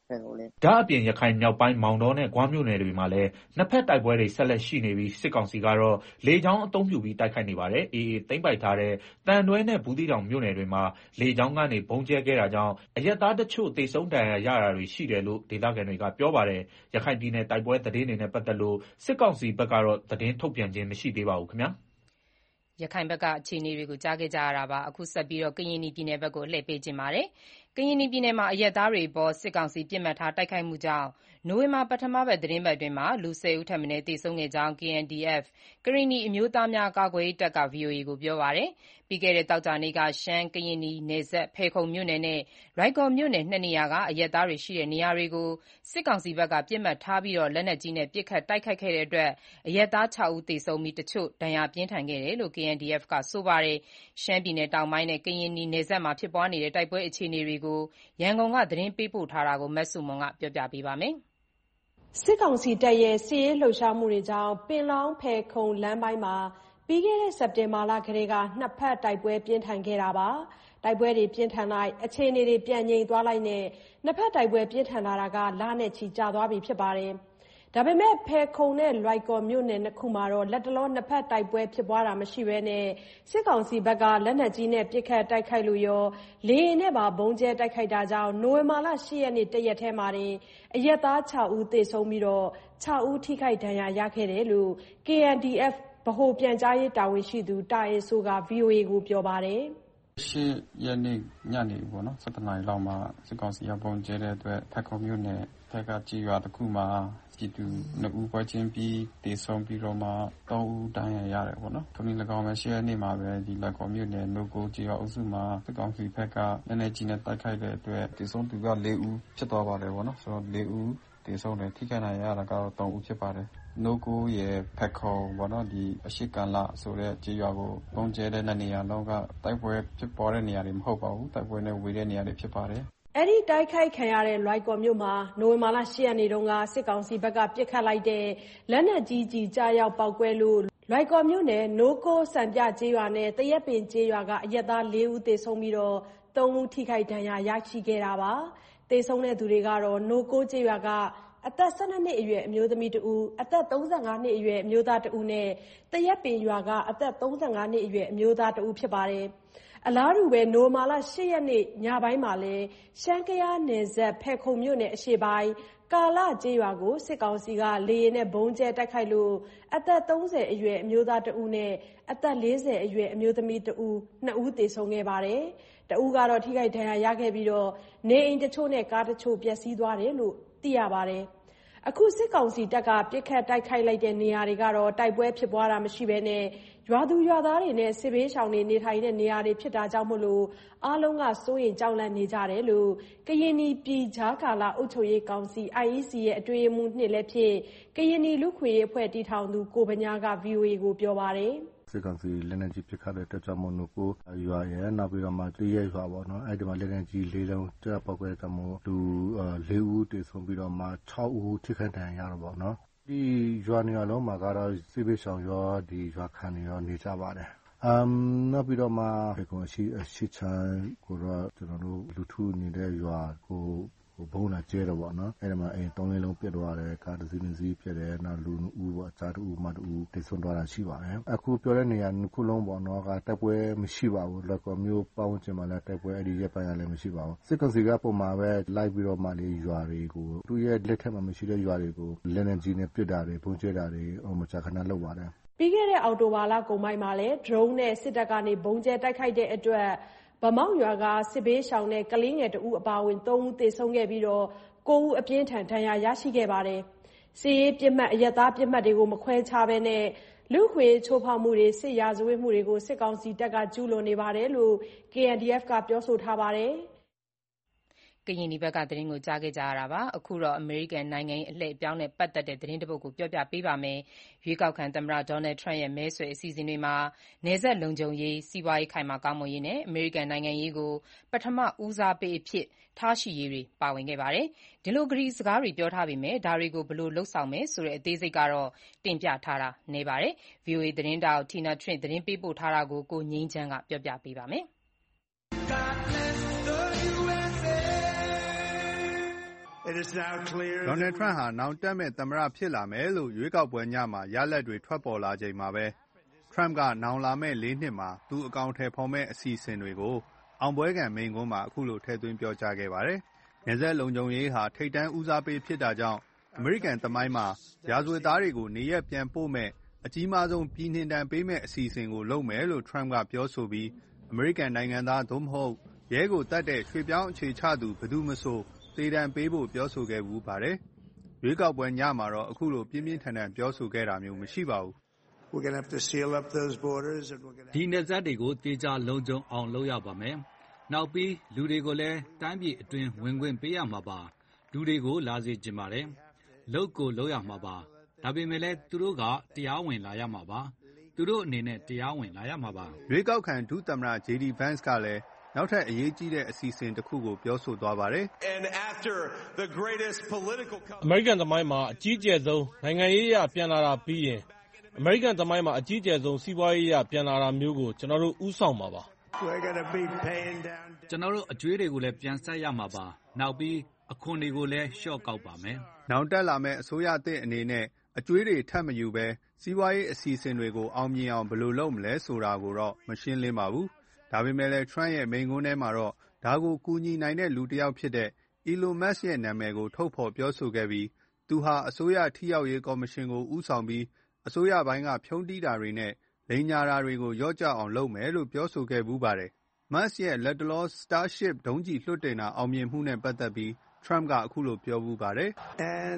ဖယ်ခုံလေး။ဒါ့အပြင်ရခိုင်မြောက်ပိုင်းမောင်တောနဲ့ဂွမြို့နယ်တွေမှာလည်းနှစ်ဘက်တိုက်ပွဲတွေဆက်လက်ရှိနေပြီးစစ်ကောင်စီကတော့လေကြောင်းအသုံးပြုပြီးတိုက်ခိုက်နေပါတယ်။ AA သိမ်းပိုက်ထားတဲ့သံတွဲနဲ့ဘူးသီးတောင်မြို့နယ်တွေမှာလေကြောင်းကနေဗုံးကြဲခဲ့တာကြောင့်အရပ်သားတချို့သေဆုံးဒဏ်ရာရတာတွေရှိတယ်လို့ဒေသခံတွေကပြောပါတယ်။ရခိုင်ပြည်နယ်တိုက်ပွဲသတင်းတွေနဲ့ပတ်သက်လို့စစ်ကောင်စီဘက်ကတော့သတင်းထုတ်ပြန်ခြင်းမရှိသေးပါဘူးခင်ဗျာ။ရခိုင်ဘက်ကအခြေအနေတွေကိုကြားခဲ့ကြရတာပါ။အခုဆက်ပြီးကရင်နီပြည်နယ်ဘက်ကိုလှည့်ပေးခြင်းပါတယ်။ကရင်နီပြည်နယ်မှာအရပ်သားတွေအပေါ်စစ်ကောင်စီပစ်မှတ်ထားတိုက်ခိုက်မှုကြောင့်နိုဝင်ဘာပထမပတ်သတင်းပတ်အတွင်းလူ 10 ဦးထက်မနည်းသေဆုံးခဲ့ကြောင်း KNDF ကရင်နီအမျိုးသားများကာကွယ်ရေးတပ်က VOA ကိုပြောပါတယ်။ပြီးခဲ့တဲ့သောကြာနေ့ကရှမ်း-ကရင်နီနယ်စပ်ဖယ်ခုံမြို့နယ်နဲ့လွိုင်ကော်မြို့နယ်2နေရာကအရပ်သားတွေရှိတဲ့နေရာတွေကိုစစ်ကောင်စီဘက်ကပစ်မှတ်ထားပြီးလက်နက်ကြီးနဲ့ပစ်ခတ်တိုက်ခိုက်ခဲ့တဲ့အတွက်အရပ်သား6ဦးသေဆုံးပြီးတချို့ဒဏ်ရာပြင်းထန်ခဲ့တယ်လို့ KNDF ကဆိုပါတယ်။ရှမ်းပြည်နယ်တောင်ပိုင်းနဲ့ကရင်နီနယ်စပ်မှာဖြစ်ပွားနေတဲ့တိုက်ပွဲအခြေအနေတွေကိုရန်ကုန်ကသတင်းပေးပို့ထားတာကိုမဆုမွန်ကပြောပြပေးပါမယ်။စစ်ကောင်စီတပ်ရဲ့စစ်ရေးလှုပ်ရှားမှုတွေကြောင့်ပင်လောင်းဖယ်ခုံလမ်းပိုင်းမှာပြီးခဲ့တဲ့စက်တင်ဘာလကတည်းကနှစ်ဖက်တိုက်ပွဲပြင်းထန်ခဲ့တာပါ။တိုက်ပွဲတွေပြင်းထန်လိုက်အခြေအနေတွေပြန်ငြိမ်သွားလိုက်နဲ့နှစ်ဖက်တိုက်ပွဲပြင်းထန်လာတာကလနဲ့ချီကြာသွားပြီဖြစ်ပါတယ်။ဒါပေမဲ့ဖယ်ခုံနဲ့လွိုင်ကော်မြို့နယ်နှစ်ခုမှာတော့လက်တလောနှစ်ဖက်တိုက်ပွဲဖြစ်ပွားတာမရှိဘဲနဲ့စစ်ကောင်စီဘက်ကလက်နက်ကြီးနဲ့ပစ်ခတ်တိုက်ခိုက်လို့ရောလေယာဉ်နဲ့ပါဘုံကျဲတိုက်ခိုက်တာကြောင့်နိုဝင်ဘာလ10ရက်နေ့တရက်ထဲမှာတင်အရက်သား6ဦးသေဆုံးပြီး6ဦးထိခိုက်ဒဏ်ရာရခဲ့တယ်လို့ KNDF ဗဟိုပြန်ကြားရေးတာဝန်ရှိသူတာအယ်ဆိုက VOA ကိုပြောပါတယ် 10 ရက်နေ့ညနေပေါ့နော်17နာရီလောက်မှာစစ်ကောင်စီကပုံကျဲတဲ့အတွက်ဖက်ခုံမြို့နယ်ဖက်ကကြေးရွာတစ်ခုမှာပြည်သူ2ဦးပွဲချင်းပြီးတေဆုံးပြီးတော့မှ3ဦးဒဏ်ရာရတယ်ပေါ့နော်။ထိုနည်း၎င်းပဲ10ရက်နေ့မှာပဲဒီလက်ကော်မြို့နယ်နိုကိုကြေးရွာအုပ်စုမှာစစ်ကောင်စီဘက်ကလက်နက်ကြီးနဲ့တိုက်ခိုက်တဲ့အတွက်တေဆုံးသူက4ဦးဖြစ်သွားပါတယ်ပေါ့နော်။ဆိုတော့4ဦးတေဆုံးတယ်ထိခိုက်ဒဏ်ရာရတာကတော့3ဦးဖြစ်ပါတယ်။နိုကိုရဲ့ဖက်ခုံပေါ့နော်ဒီအရှိကန်လာဆိုတဲ့ကြေးရွာကိုပုံကျဲတဲ့နေရာလောက်ကတိုက်ပွဲဖြစ်ပေါ်တဲ့နေရာတွေမဟုတ်ပါဘူးတိုက်ပွဲနဲ့ဝေးတဲ့နေရာတွေဖြစ်ပါတယ်အဲ့ဒီတိုက်ခိုက်ခံရတဲ့လွိုင်ကော်မြို့မှာနိုဝင်ဘာလ10ရက်နေ့တုန်းကစစ်ကောင်စီဘက်ကပစ်ခတ်လိုက်တဲ့လက်နက်ကြီးကြီးကြားရောက်ပောက်ကွဲလို့လွိုင်ကော်မြို့နယ်နိုးကိုစံပြကျေးရွာနဲ့တရက်ပင်ကျေးရွာကအရက်သား4ဦးသေဆုံးပြီး3ဦးထိခိုက်ဒဏ်ရာရရှိခဲ့တာပါသေဆုံးတဲ့သူတွေကတော့နိုးကိုကျေးရွာကအသက်12နှစ်အရွယ်အမျိုးသမီး2ဦးအသက်35နှစ်အရွယ်အမျိုးသား2ဦးနဲ့တရက်ပင်ရွာကအသက်35နှစ်အရွယ်အမျိုးသား2ဦးဖြစ်ပါတယ်အလားတူပဲနိုမာလာ10ရက်နေ့ညပိုင်းမှာလဲရှမ်းကယားနယ်စပ်ဖယ်ခုံမြို့နယ်အရှေ့ပိုင်းကာလကျေးရွာကိုစစ်ကောင်စီကလေယာဉ်နဲ့ဘုံကျဲတိုက်ခိုက်လို့အသက်30အရွယ်အမျိုးသား2ဦးနဲ့အသက်40အရွယ်အမျိုးသမီး2ဦး2ဦးသေဆုံးခဲ့ပါတယ်။တဦးကတော့ထိခိုက်ဒဏ်ရာရခဲ့ပြီးနေအိမ်တချို့နဲ့ကားတချို့ပျက်စီးသွားတယ်လို့သိရပါတယ်။အခုစစ်ကောင်စီတပ်ကပစ်ခတ်တိုက်ခိုက်လိုက်တဲ့နေရာတွေကတော့တိုက်ပွဲဖြစ်ပွားတာမရှိဘဲနဲ့ရွာသူရွာသားတွေနဲ့စစ်ဘေးရှောင်တွေနေထိုင်တဲ့နေရာတွေဖြစ်တာကြောင့်မို့လို့အားလုံးကစိုးရိမ်ကြောက်လန့်နေကြတယ်လို့ကရင်နီပြည်ကြားကာလအုပ်ချုပ်ရေးကောင်စီ IEC ရဲ့အတွင်းရေးမှူး2လည်းဖြစ်ကရင်နီလူခွေရေးအဖွဲ့တည်ထောင်သူကိုဗညာက VOA ကိုပြောပါတယ်စစ်ကောင်စီလက်နက်ကြီးပစ်ခတ်တဲ့အတွက်ကြောင့်မို့လို့ကိုရွာရဲ့နောက်ပြီးတော့မှတရက်ရွာပေါ့နော်အဲ့ဒီမှာလက်နက်ကြီး၄လုံးတက်ပေါက်ကွဲတဲ့မို့လူ၄ဦးတေဆုံးပြီးတော့မှ6ဦးထိခိုက်ဒဏ်ရာရတော့ပေါ့နော်ဒီရွာနေရာလုံးမှာကတော့စစ်ဘေးရှောင်ရောဒီရွာခံတွေရောနေကြပါတယ်နောက်ပြီးတော့မှကိုရှိချမ်းကိုတော့ကျွန်တော်တို့လူထုနေတဲ့ရွာကိုဘုံလာကျဲတော့ပေါ့နော်အဲ့ဒါမှအိမ်3လုံးပြတ်သွားတယ်ကားတစ်စီးနှစ်စီးပြတ်တယ်နောက်လူ2ဦးပေါ့အခြား2ဦးမှ2ဦးတိတ်ဆုံးသွားတာရှိပါတယ်အခုပြောတဲ့နေရာတစ်ခုလုံးပေါ့နော်ကတိုက်ပွဲမရှိပါဘူးလက်ကောမျိုးပေါင်းချင်မှလည်းတိုက်ပွဲအဲ့ဒီရက်ပိုင်းလည်းမရှိပါဘူးစစ်ကောင်စီကပုံမှာပဲလိုက်ပြီးတော့မှလေရွာတွေကိုသူ့ရဲ့လက်ထက်မှာမရှိတဲ့ရွာတွေကိုလက်နက်ကြီးနဲ့ပစ်တာတွေပုံကျဲတာတွေမကြာခဏလုပ်ပါတယ်ပြီးခဲ့တဲ့အော်တိုဘာလကုန်ပိုင်းမှာလည်း drone နဲ့စစ်တပ်ကနေဘုံကျဲတိုက်ခိုက်တဲ့အတွက်ဗမောက်ရွာကစစ်ဘေးရှောင်တဲ့ကလေးငယ်2ဦးအပါအဝင်3ဦးသေဆုံးခဲ့ပြီး9ဦးအပြင်းထန်ဒဏ်ရာရရှိခဲ့ပါတယ်။စစ်ရေးပြစ်မှတ်အရက်သားပြစ်မှတ်တွေကိုမခွဲခြားဘဲနဲ့လူခွေချိုးဖောက်မှုတွေစစ်ရာဇဝတ်မှုတွေကိုစစ်ကောင်စီတပ်ကကျူးလွန်နေပါတယ်လို့ KNDF ကပြောဆိုထားပါတယ်။ကရင်နီဘက်ကသတင်းကိုကြားခဲ့ကြရတာပါအခုတော့အမေရိကန်နိုင်ငံရဲ့အလှည့်အပြောင်းနဲ့ပတ်သက်တဲ့သတင်းတစ်ပုဒ်ကိုပြောပြပေးပါမယ်ရွေးကောက်ခံသမ္မတဒေါ်နယ်ထရန့်ရဲ့မဲဆွယ်အစီအစဉ်တွေမှာနယ်စပ်လုံခြုံရေးစီးပွားရေးခိုင်မာကောင်းမွန်ရေးနဲ့အမေရိကန်နိုင်ငံရေးကိုပထမဦးစားပေးအဖြစ်ထားရှိရေးတွေပါဝင်ခဲ့ပါတယ်ဒီလိုကတိစကားတွေပြောထားပေမဲ့ဒါတွေကိုဘယ်လိုလုပ်ဆောင်မယ်ဆိုတဲ့အသေးစိတ်ကတော့တင်ပြထားတာနည်းပါတယ် VOA သတင်းတောက် Tina Trinh သတင်းပေးပို့ထားတာကိုကိုငိမ့်ချမ်းကပြောပြပေးပါမယ်ဒေါ်နယ်ထရန့်ဟာနောင်တက်မယ့်သမ္မတဖြစ်လာမယ်လို့ရွေးကောက်ပွဲညမှာရလဒ်တွေထွက်ပေါ်လာချိန်မှာပဲထရမ့်ကနောင်လာမယ့်4 နှစ်မှာသူအကောင်အထည်ဖော်မယ့်အစီအစဉ်တွေကိုအောင်ပွဲခံမိန့်ခွန်းမှာအခုလိုထည့်သွင်းပြောကြားခဲ့ပါတယ်။နယ်စပ်လုံခြုံရေးဟာထိပ်တန်းဦးစားပေးဖြစ်တာကြောင့်အမေရိကန်သမိုင်းမှာရာဇဝတ်သားတွေကိုနေရပ်ပြန်ပို့မယ့်အကြီးမားဆုံးပြည်နှင်ဒဏ်ပေးမယ့်အစီအစဉ်ကိုလုပ်မယ်လို့ထရမ့်ကပြောဆိုပြီးအမေရိကန်နိုင်ငံသားသို့မဟုတ်ရဲကိုတတ်တဲ့ရွှေ့ပြောင်းအခြေချသူဘယ်သူမဆိုသေဒဏ်ပေးဖို့ပြောဆိုခဲ့ဘူးပါတယ်။ရွေးကောက်ပွဲညမှာတော့အခုလိုပြင်းပြင်းထန်ထန်ပြောဆိုခဲ့တာမျိုးမရှိပါဘူး။ဒီနယ်စပ်တွေကိုသေချာလုံခြုံအောင်လုပ်ရပါမယ်။နောက်ပြီးလူတွေကိုလည်းတိုင်းပြည်အတွင်းဝင်ခွင့်ပေးရမှာပါ။လူတွေကိုလာစေချင်ပါတယ်။လုပ်ကိုလုပ်ရမှာပါ။ဒါပေမဲ့လည်းသူတို့ကတရားဝင်လာရမှာပါ။သူတို့အနေနဲ့တရားဝင်လာရမှာပါ။ရွေးကောက်ခံဒုသမ္မတ JD Vance ကလည်းနောက်ထပ်အရေးကြီးတဲ့အစီအစဉ်တစ်ခုကိုပြောဆိုသွားပါတယ်။ "အမေရိကန်သမိုင်းမှာအကြီးကျယ်ဆုံးနိုင်ငံရေးအရပြန်လာတာပြီးရင်အမေရိကန်သမိုင်းမှာအကြီးကျယ်ဆုံးစီးပွားရေးအရပြန်လာတာမျိုးကိုကျွန်တော်တို့ဦးဆောင်မှာပါ။ကျွန်တော်တို့အကြွေးတွေကိုလည်းပြန်ဆပ်ရမှာပါ။နောက်ပြီးအခွန်တွေကိုလည်းလျှော့ကောက်ပါမယ်။နောင်တက်လာမယ့်အစိုးရသစ်အနေနဲ့အကြွေးတွေထပ်မယူဘဲစီးပွားရေးအစီအစဉ်တွေကိုအောင်မြင်အောင်ဘယ်လိုလုပ်မလဲဆိုတာကိုတော့မရှင်းလင်းပါဘူး။ဒါပေမဲ့လည်းထရန့်ရဲ့မိန့်ခွန်းထဲမှာတော့ဒါကိုကူညီနိုင်တဲ့လူတစ်ယောက်ဖြစ်တဲ့ Elon Musk ရဲ့နာမည်ကိုထုတ်ဖော်ပြောဆိုခဲ့ပြီးသူဟာအစိုးရထိရောက်ရေးကော်မရှင်ကိုဦးဆောင်ပြီးအစိုးရပိုင်းကဖြုန်းတီးတာတွေနဲ့လိမ်ညာတာတွေကိုလျော့ကျအောင်လုပ်မယ်လို့ပြောဆိုခဲ့ဘူးပါတယ်။ Musk ရဲ့လက်တလော Starship ဒုံးကျည်လွှတ်တင်တာအောင်မြင်မှုနဲ့ပတ်သက်ပြီးထရမ့်ကအခုလိုပြောဘူးပါတယ်။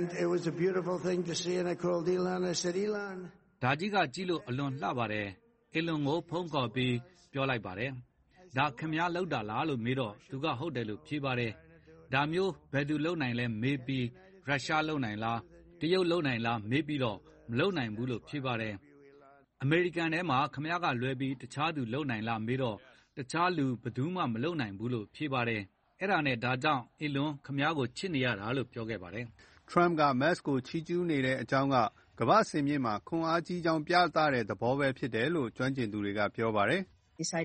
"ဒါကြီးကကြည့်လို့အလွန်လှပါတယ်။ Elon ကိုဖုန်းခေါ်ပြီးပြောလိုက်ပါတယ်။ဒါခင်ဗျားလုပ်တာလားလို့မေးတော့သူကဟုတ်တယ်လို့ဖြေပါတယ်။ဒါမျိုးဘယ်သူလုပ်နိုင်လဲမေးပြီးရုရှားလုပ်နိုင်လားတရုတ်လုပ်နိုင်လားမေးပြီးတော့မလုပ်နိုင်ဘူးလို့ဖြေပါတယ်။အမေရိကန်ထဲမှာခင်ဗျားကလွဲပြီးတခြားသူလုပ်နိုင်လားမေးတော့တခြားလူဘယ်သူမှမလုပ်နိုင်ဘူးလို့ဖြေပါတယ်။အဲ့ဒါနဲ့ဒါကြောင့်Elonခင်ဗျားကိုချစ်နေရတာလို့ပြောခဲ့ပါတယ်။ထရမ့်က Musk ကိုချီးကျူးနေတဲ့အကြောင်းကကမ္ဘာ့စင်မြင့်မှာခွန်အားကြီးကြောင်းပြသတဲ့သဘောပဲဖြစ်တယ်လို့ကျွမ်းကျင်သူတွေကပြောပါတယ်။ "ကျမ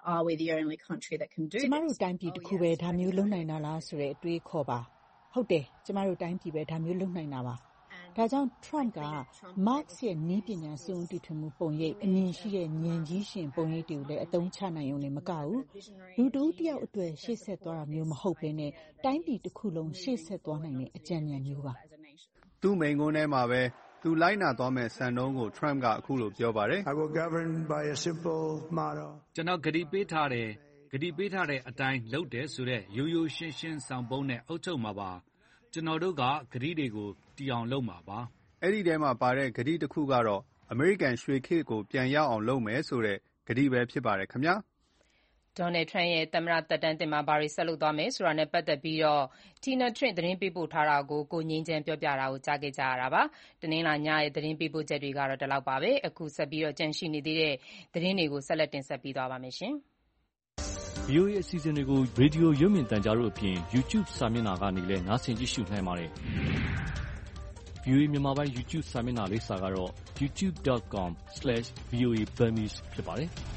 တို့တိုင်းပြည်တစ်ခုပဲဒါမျိုးလုပ်နိုင်တာလားဆိုတဲ့အတွေးအခေါ်ပါ။ဟုတ်တယ်ကျမတို့တိုင်းပြည်ပဲဒါမျိုးလုပ်နိုင်တာပါ။ဒါကြောင့်ထရမ့်က Marx ရဲ့နည်းပညာစွန့်ဦးတီထွင်မှုပုံရိပ်အမြင်ရှိတဲ့ဉာဏ်ကြီးရှင်ပုံရိပ်တွေကိုလည်းအသုံးချနိုင်ုံနဲ့မကဘူးလူတစ်ဦးတစ်ယောက်အတွက်ရှေ့ဆက်သွားတာမျိုးမဟုတ်ဘဲနဲ့တိုင်းပြည်တစ်ခုလုံးရှေ့ဆက်သွားနိုင်တဲ့အကြံဉာဏ်မျိုးပါ။သူ့မိန့်ခွန်းထဲမှာပဲသူလိုက်နာသွားမယ့်စံနှုန်းကိုထရမ့်ကအခုလိုပြောပါတယ်။ "ကျွန်တော်ဂတိပေးထားတဲ့အတိုင်းလုပ်တယ်ဆိုတဲ့ရိုးရိုးရှင်းရှင်းဆောင်ပုဒ်နဲ့အုပ်ချုပ်မှာပါ။ကျွန်တော်တို့ကဂတိတွေကိုတည်အောင်လုပ်မှာပါ။အဲ့ဒီထဲမှာပါတဲ့ဂတိတစ်ခုကတော့အမေရိကန်ရွှေခေတ်ကိုပြန်ရောက်အောင်လုပ်မယ်ဆိုတဲ့ဂတိပဲဖြစ်ပါတယ်ခင်ဗျာ။ဒေါ်နယ်ထရန့်ရဲ့သမ္မတသက်တမ်းသစ်မှာဘာတွေဆက်လုပ်သွားမယ်ဆိုတာနဲ့ပတ်သက်ပြီးTina Trinh သတင်းပေးပို့ထားတာကိုကိုငြိမ်းချမ်းပြောပြတာကိုကြားခဲ့ကြရတာပါ။တနင်္လာညရဲ့သတင်းပေးပို့ချက်တွေကတော့ဒီလောက်ပါပဲ။အခုဆက်ပြီးကြန့်ရှိနေသေးတဲ့သတင်းတွေကိုဆက်လက်တင်ဆက်ပေးသွားပါမယ်ရှင်။ VOA အစီအစဉ်တွေကိုရေဒီယိုရုပ်မြင်သံကြားတို့အပြင် YouTube စာမျက်နှာကနေလည်းနားဆင်ကြည့်ရှုနိုင်ပါတယ်။ VOA မြန်မာပိုင်း YouTube စာမျက်နှာလိပ်စာကတော့ youtube.com/VOA Burmese ဖြစ်ပါတယ်။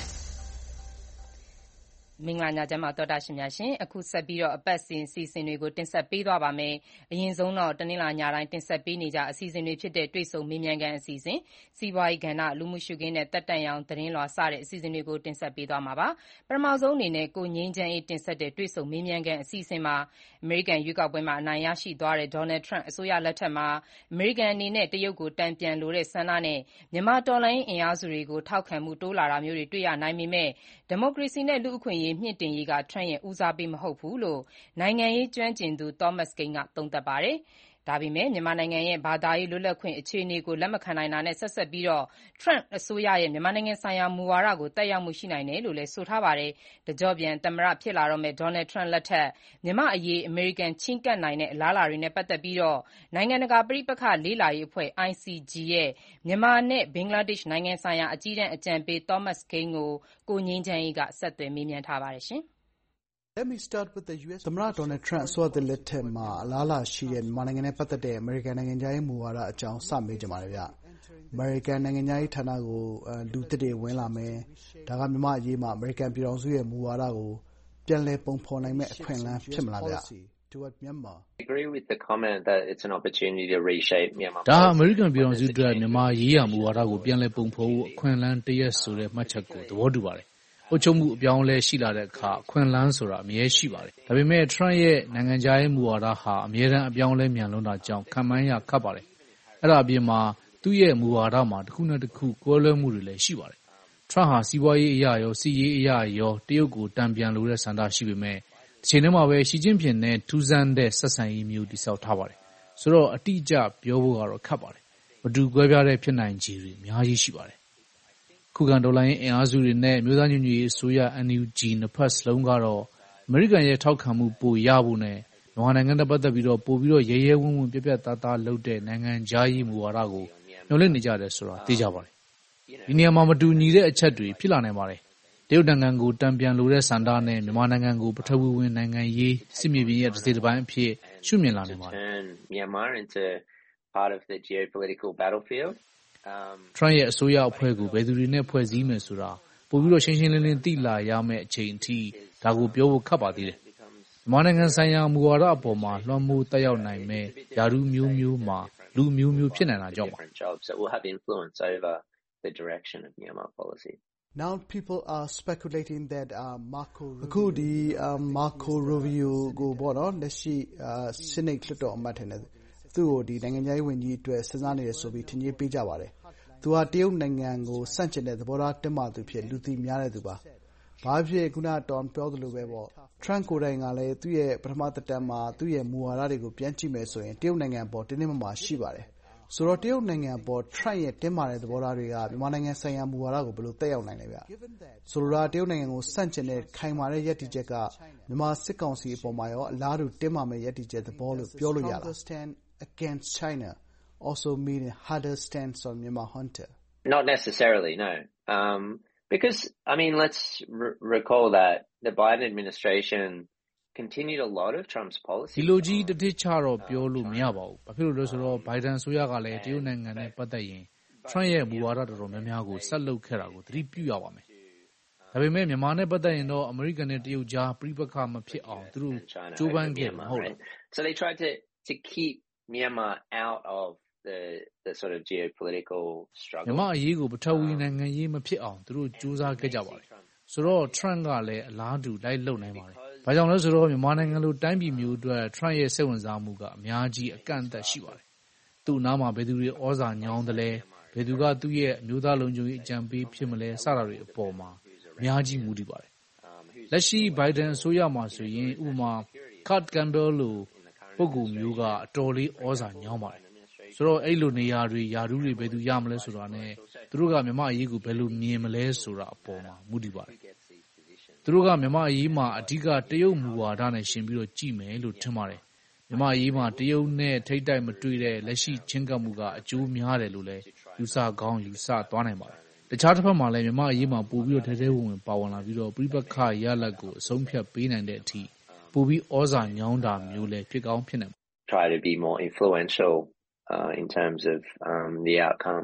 မင်္ဂလာညချမ်းပါသောတာရှင်များရှင်အခုဆက်ပြီးအပတ်စဉ်အစီအစဉ်တွေကိုတင်ဆက်ပေးသွားပါမယ်အရင်ဆုံးတော့တနင်္လာညတိုင်းတင်ဆက်ပေးနေကြအစီအစဉ်တွေဖြစ်တဲ့တွေ့ဆုံမေးမြန်းခန်းအစီအစဉ်စီးပွားရေးကဏ္ဍလူမှုရှုခင်းနဲ့တက်တန်ရောင်သတင်းလွှာစတဲ့အစီအစဉ်တွေကိုတင်ဆက်ပေးသွားမှာပါပထမဆုံးအနေနဲ့ကိုငြိမ်းချမ်းရေးတင်ဆက်တဲ့တွေ့ဆုံမေးမြန်းခန်းအစီအစဉ်မှာအမေရိကန်ရွေးကောက်ပွဲမှာအနိုင်ရရှိသွားတဲ့ဒေါ်နယ်ထရန့်အစိုးရလက်ထက်မှာအမေရိကန်အနေနဲ့တရုတ်ကိုတန်ပြန်လိုတဲ့ဆန္ဒနဲ့မြန်မာတော်လှန်ရေးအင်အားစုတွေကိုထောက်ခံမှုတိုးလာတာမျိုးတွေတွေ့ရနိုင်ပေမဲ့ဒီမိုကရေစီနဲ့လူ့အခွင့်အရေးမြင့်တင်ရေးကထရန့်ရဲ့ဦးစားပေးမဟုတ်ဘူးလို့နိုင်ငံရေးကျွမ်းကျင်သူ Thomas Kean ကသုံးသပ်ပါတယ်။ဒါပေမဲ့မြန်မာနိုင်ငံရဲ့ဘာသာရေးလွတ်လပ်ခွင့်အခြေအနေကိုလက်မခံနိုင်တာနဲ့ဆက်စပ်ပြီးထရန့်အစိုးရရဲ့မြန်မာနိုင်ငံဆိုင်ရာမူဝါဒကိုသက်ရောက်မှုရှိနိုင်တယ်လို့လည်းဆိုထားပါတယ်။တကျော့ပြန်သမ္မတဖြစ်လာတော့မယ့်ဒေါ်နယ်ထရန့်လက်ထက်မြန်မာ့အရေးအမေရိကန်ချဉ်းကပ်နိုင်တဲ့အလားအလာတွေနဲ့ပတ်သက်ပြီးနိုင်ငံတကာပဋိပက္ခလေ့လာရေးအဖွဲ့ ICG ရဲ့မြန်မာနဲ့ဘင်္ဂလားဒေ့ရှ်နိုင်ငံဆိုင်ရာအကြီးတန်းအကြံပေး Thomas Kean ကိုကိုငြိမ်းချမ်းရေးကဆက်သွယ်မေးမြန်းထားပါတယ်။သမ္မတဒေါ်နယ်ထရန့်အစိုးရသစ်လက်ထက်မှာအလားအလာရှိတဲ့မြန်မာနိုင်ငံနဲ့ပတ်သက်တဲ့အမေရိကန်နိုင်ငံခြားရေးမူဝါဒအကြောင်းစမေးချင်ပါတယ်ဗျ။အမေရိကန်နိုင်ငံခြားရေးဌာနကိုလူသစ်တွေဝင်လာမယ်။ဒါကမြန်မာ့အရေးမှာအမေရိကန်ပြည်ထောင်စုရဲ့မူဝါဒကိုပြန်လည်ပုံဖော်နိုင်မယ့်အခွင့်အလမ်းဖြစ်မလားဗျ toward Myanmar. I agree with the comment that it's an opportunity to reshape Myanmar. ဒါဟာအမေရိကန်ပြည်ထောင်စုအတွက်မြန်မာရေးရာမူဝါဒကိုပြန်လည်ပုံဖော်ဖို့အခွင့်အလမ်းတစ်ရပ်ဆိုတဲ့မှတ်ချက်ကိုသဘောတူပါတယ်။အုပ်ချုပ်မှုအပြောင်းအလဲရှိလာတဲ့အခါအခွင့်အလမ်းဆိုတာအမြဲရှိပါတယ်။ဒါပေမဲ့ Trump ရဲ့နိုင်ငံခြားရေးမူဝါဒဟာအမြဲတမ်းအပြောင်းအလဲမြန်လွန်းတာကြောင့်ခံမှန်းရခက်ပါတယ်။အဲ့ဒါအပြင်မှာသူ့ရဲ့မူဝါဒမှာတစ်ခုနဲ့တစ်ခုကွဲလွဲမှုတွေလည်းရှိပါတယ်။ Trump ဟာစီးပွားရေးအရာရောစစ်ရေးအရာရောတရုတ်ကိုတန်ပြန်လိုတဲ့ဆန္ဒရှိပေမဲ့တစ်ချိန်တည်းမှာပဲရှီကျင့်ဖျင်နဲ့ထူးဆန်းတဲ့ဆက်ဆံရေးမျိုးတည်ဆောက်ထားပါတယ်။ဆိုတော့အတိအကျပြောဖို့ကတော့ခက်ပါတယ်။မတူကွဲပြားတဲ့ဖြစ်နိုင်ခြေတွေအများကြီးရှိပါတယ်။ခုခံဒေါ်လာရင်းအင်အားစုတွေနဲ့မျိုးသားညီညွတ်ရေးအစိုးရ NUG နှစ်ဖက်စလုံးကတော့အမေရိကန်ရဲ့ထောက်ခံမှုပိုရဖို့နဲ့မြန်မာနိုင်ငံနဲ့ပတ်သက်ပြီးတော့ပိုပြီးတော့ရဲရဲဝံ့ဝံ့ပြပြသားသားလုပ်တဲ့နိုင်ငံခြားရေးမူဝါဒကိုမျှော်လင့်နေကြတယ်ဆိုတာသိကြပါတယ်။ဒီနေရာမှာမတူညီတဲ့အချက်တွေဖြစ်လာနိုင်ပါတယ်။တရုတ်နိုင်ငံကိုတန်ပြန်လိုတဲ့ဆန္ဒနဲ့မြန်မာနိုင်ငံကိုပထဝီဝင်နိုင်ငံရေးစစ်မြေပြင်ရဲ့တစ်စိတ်တစ်ပိုင်းအဖြစ်ရှုမြင်လာနိုင်ပါတယ်။ Myanmar into part of the geopolitical battlefield. Trump ရဲ့အစိုးရအဖွဲ့ကိုဘယ်သူတွေနဲ့ဖွဲ့စည်းမယ်ဆိုတာပိုပြီးတော့ရှင်းရှင်းလင်းလင်းသိလာရမယ့်အချိန်အထိဒါကိုပြောဖို့ခက်ပါသေးတယ်။မြန်မာနိုင်ငံဆိုင်ရာမူဝါဒအပေါ်မှာလွှမ်းမိုးတက်ရောက်နိုင်မဲ့ယာရုမျိုးမျိုးမှာလူမျိုးမျိုးဖြစ်နိုင်တာကြောင့်ပါ။ That will have influence over the direction of Myanmar policy. Now people are speculating that Marco Rubio ကိုပေါ့နော်လက်ရှိSenate လွှတ်တော်အမတ်ထင်တယ်သူ့ကိုဒီနိုင်ငံခြားရေးဝန်ကြီးအတွက်စဉ်းစားနေတယ်ဆိုပြီးထင်ကြီးပေးကြပါတယ်။သူဟာတရုတ်နိုင်ငံကိုစန့်ကျင်တဲ့သဘောထားတင်းမာသူဖြစ်လူသိများတဲ့သူပါ။ဘာဖြစ်ခုနတော်ပြောသလိုပဲပေါ့ Trump ကိုယ်တိုင်ကလည်းသူ့ရဲ့ပထမသက်တမ်းမှာသူ့ရဲ့မူဝါဒတွေကိုပြန်ကြည့်မယ်ဆိုရင်တရုတ်နိုင်ငံပေါ်တင်းတင်းမာမာရှိပါတယ်။ဆိုတော့တရုတ်နိုင်ငံပေါ် Trump ရဲ့တင်းမာတဲ့သဘောထားတွေကမြန်မာနိုင်ငံဆိုင်ရာမူဝါဒကိုဘယ်လိုသက်ရောက်နိုင်လဲဗျ။ဆိုတော့တရုတ်နိုင်ငံကိုစန့်ကျင်တဲ့ခိုင်မာတဲ့ယက်တီချက်ကမြန်မာစစ်ကောင်စီအပေါ်မှာရောအလားတူတင်းမာမဲ့ယက်တီချက်သဘောလို့ပြောလို့ရလား။ against China also mean a harder stance on Myanmar hunter? Not necessarily, no. Because, I mean, let's recall that the Biden administration continued a lot of Trump's policies. ဒီလိုကြီးတစ်ထစ်ချတော့ပြောလို့မရပါဘူး။ဘာဖြစ်လို့လဲဆိုတော့ Biden အစိုးရကလည်းတရုတ်နိုင်ငံနဲ့ပတ်သက်ရင် Trump ရဲ့မူဝါဒတော်တော်များများကိုဆက်လုပ်ခဲ့တာကိုသတိပြုရပါမယ်။ဒါပေမဲ့မြန်မာနဲ့ပတ်သက်ရင်တော့အမေရိကန်နဲ့တရုတ်ကြားပြိပက္ခမဖြစ်အောင်သူတို့ကြိုးပမ်းခဲ့မှာဟုတ်လား။ So they tried to keep Myanmar out of the sort of geopolitical struggle. မြန်မာအရေးကိုပထဝီနိုင်ငံရေးမဖြစ်အောင်သူတို့ကြိုးစားခဲ့ကြပါတယ်။ဆိုတော့ Trump ကလည်းအလားတူလိုက်လုပ်နိုင်ပါတယ်။ဘာကြောင့်လဲဆိုတော့မြန်မာနိုင်ငံလိုတိုင်းပြည်မျိုးအတွက် Trump ရဲ့စိတ်ဝင်စားမှုကအများကြီးအကန့်အသတ်ရှိပါတယ်။သူ့နားမှာဘယ်သူတွေဩဇာညောင်းတယ်လဲဘယ်သူကသူ့ရဲ့အမျိုးသားလုံခြုံရေးအကြံပေးဖြစ်မလဲစတာတွေအပေါ်မှာအများကြီးမူတည်ပါတယ်။လက်ရှိ Biden အစိုးရမှာဆိုရင်ဥပမာ Kurt Campbell လိုပုဂ္ဂိုလ်မျိုးကအတော်လေးဩဇာညောင်းပါတယ်။ဆိုတော့အဲ့လိုနေရာတွေယာရုတွေဘယ်သူရမလဲဆိုတာနဲ့သူတို့ကမြန်မာအရေးကိုဘယ်လိုမြင်မလဲဆိုတာအပေါ်မှာမူတည်ပါတယ်။သူတို့ကမြန်မာအရေးမှာအဓိကတရုတ်မူဝါဒနဲ့ရှင်ပြီးတော့ကြည့်မယ်လို့ထင်ပါတယ်။မြန်မာအရေးမှာတရုတ်နဲ့ထိပ်တိုက်မတွေ့တဲ့လက်ရှိချင်းကပ်မှုကအကျိုးများတယ်လို့လည်းယူဆကောင်းယူဆသွားနိုင်ပါတယ်။တခြားတစ်ဖက်မှာလည်းမြန်မာအရေးမှာပို့ပြီးတော့ထဲထဲဝင်ဝင်ပါဝင်လာပြီးတော့ပြိပက္ခရလဒ်ကိုအဆုံးဖြတ်ပေးနိုင်တဲ့အထိပို့ပြီးဩဇာညောင်းတာမျိုးလည်းဖြစ်ကောင်းဖြစ်နိုင် try to be more influential in terms of the outcome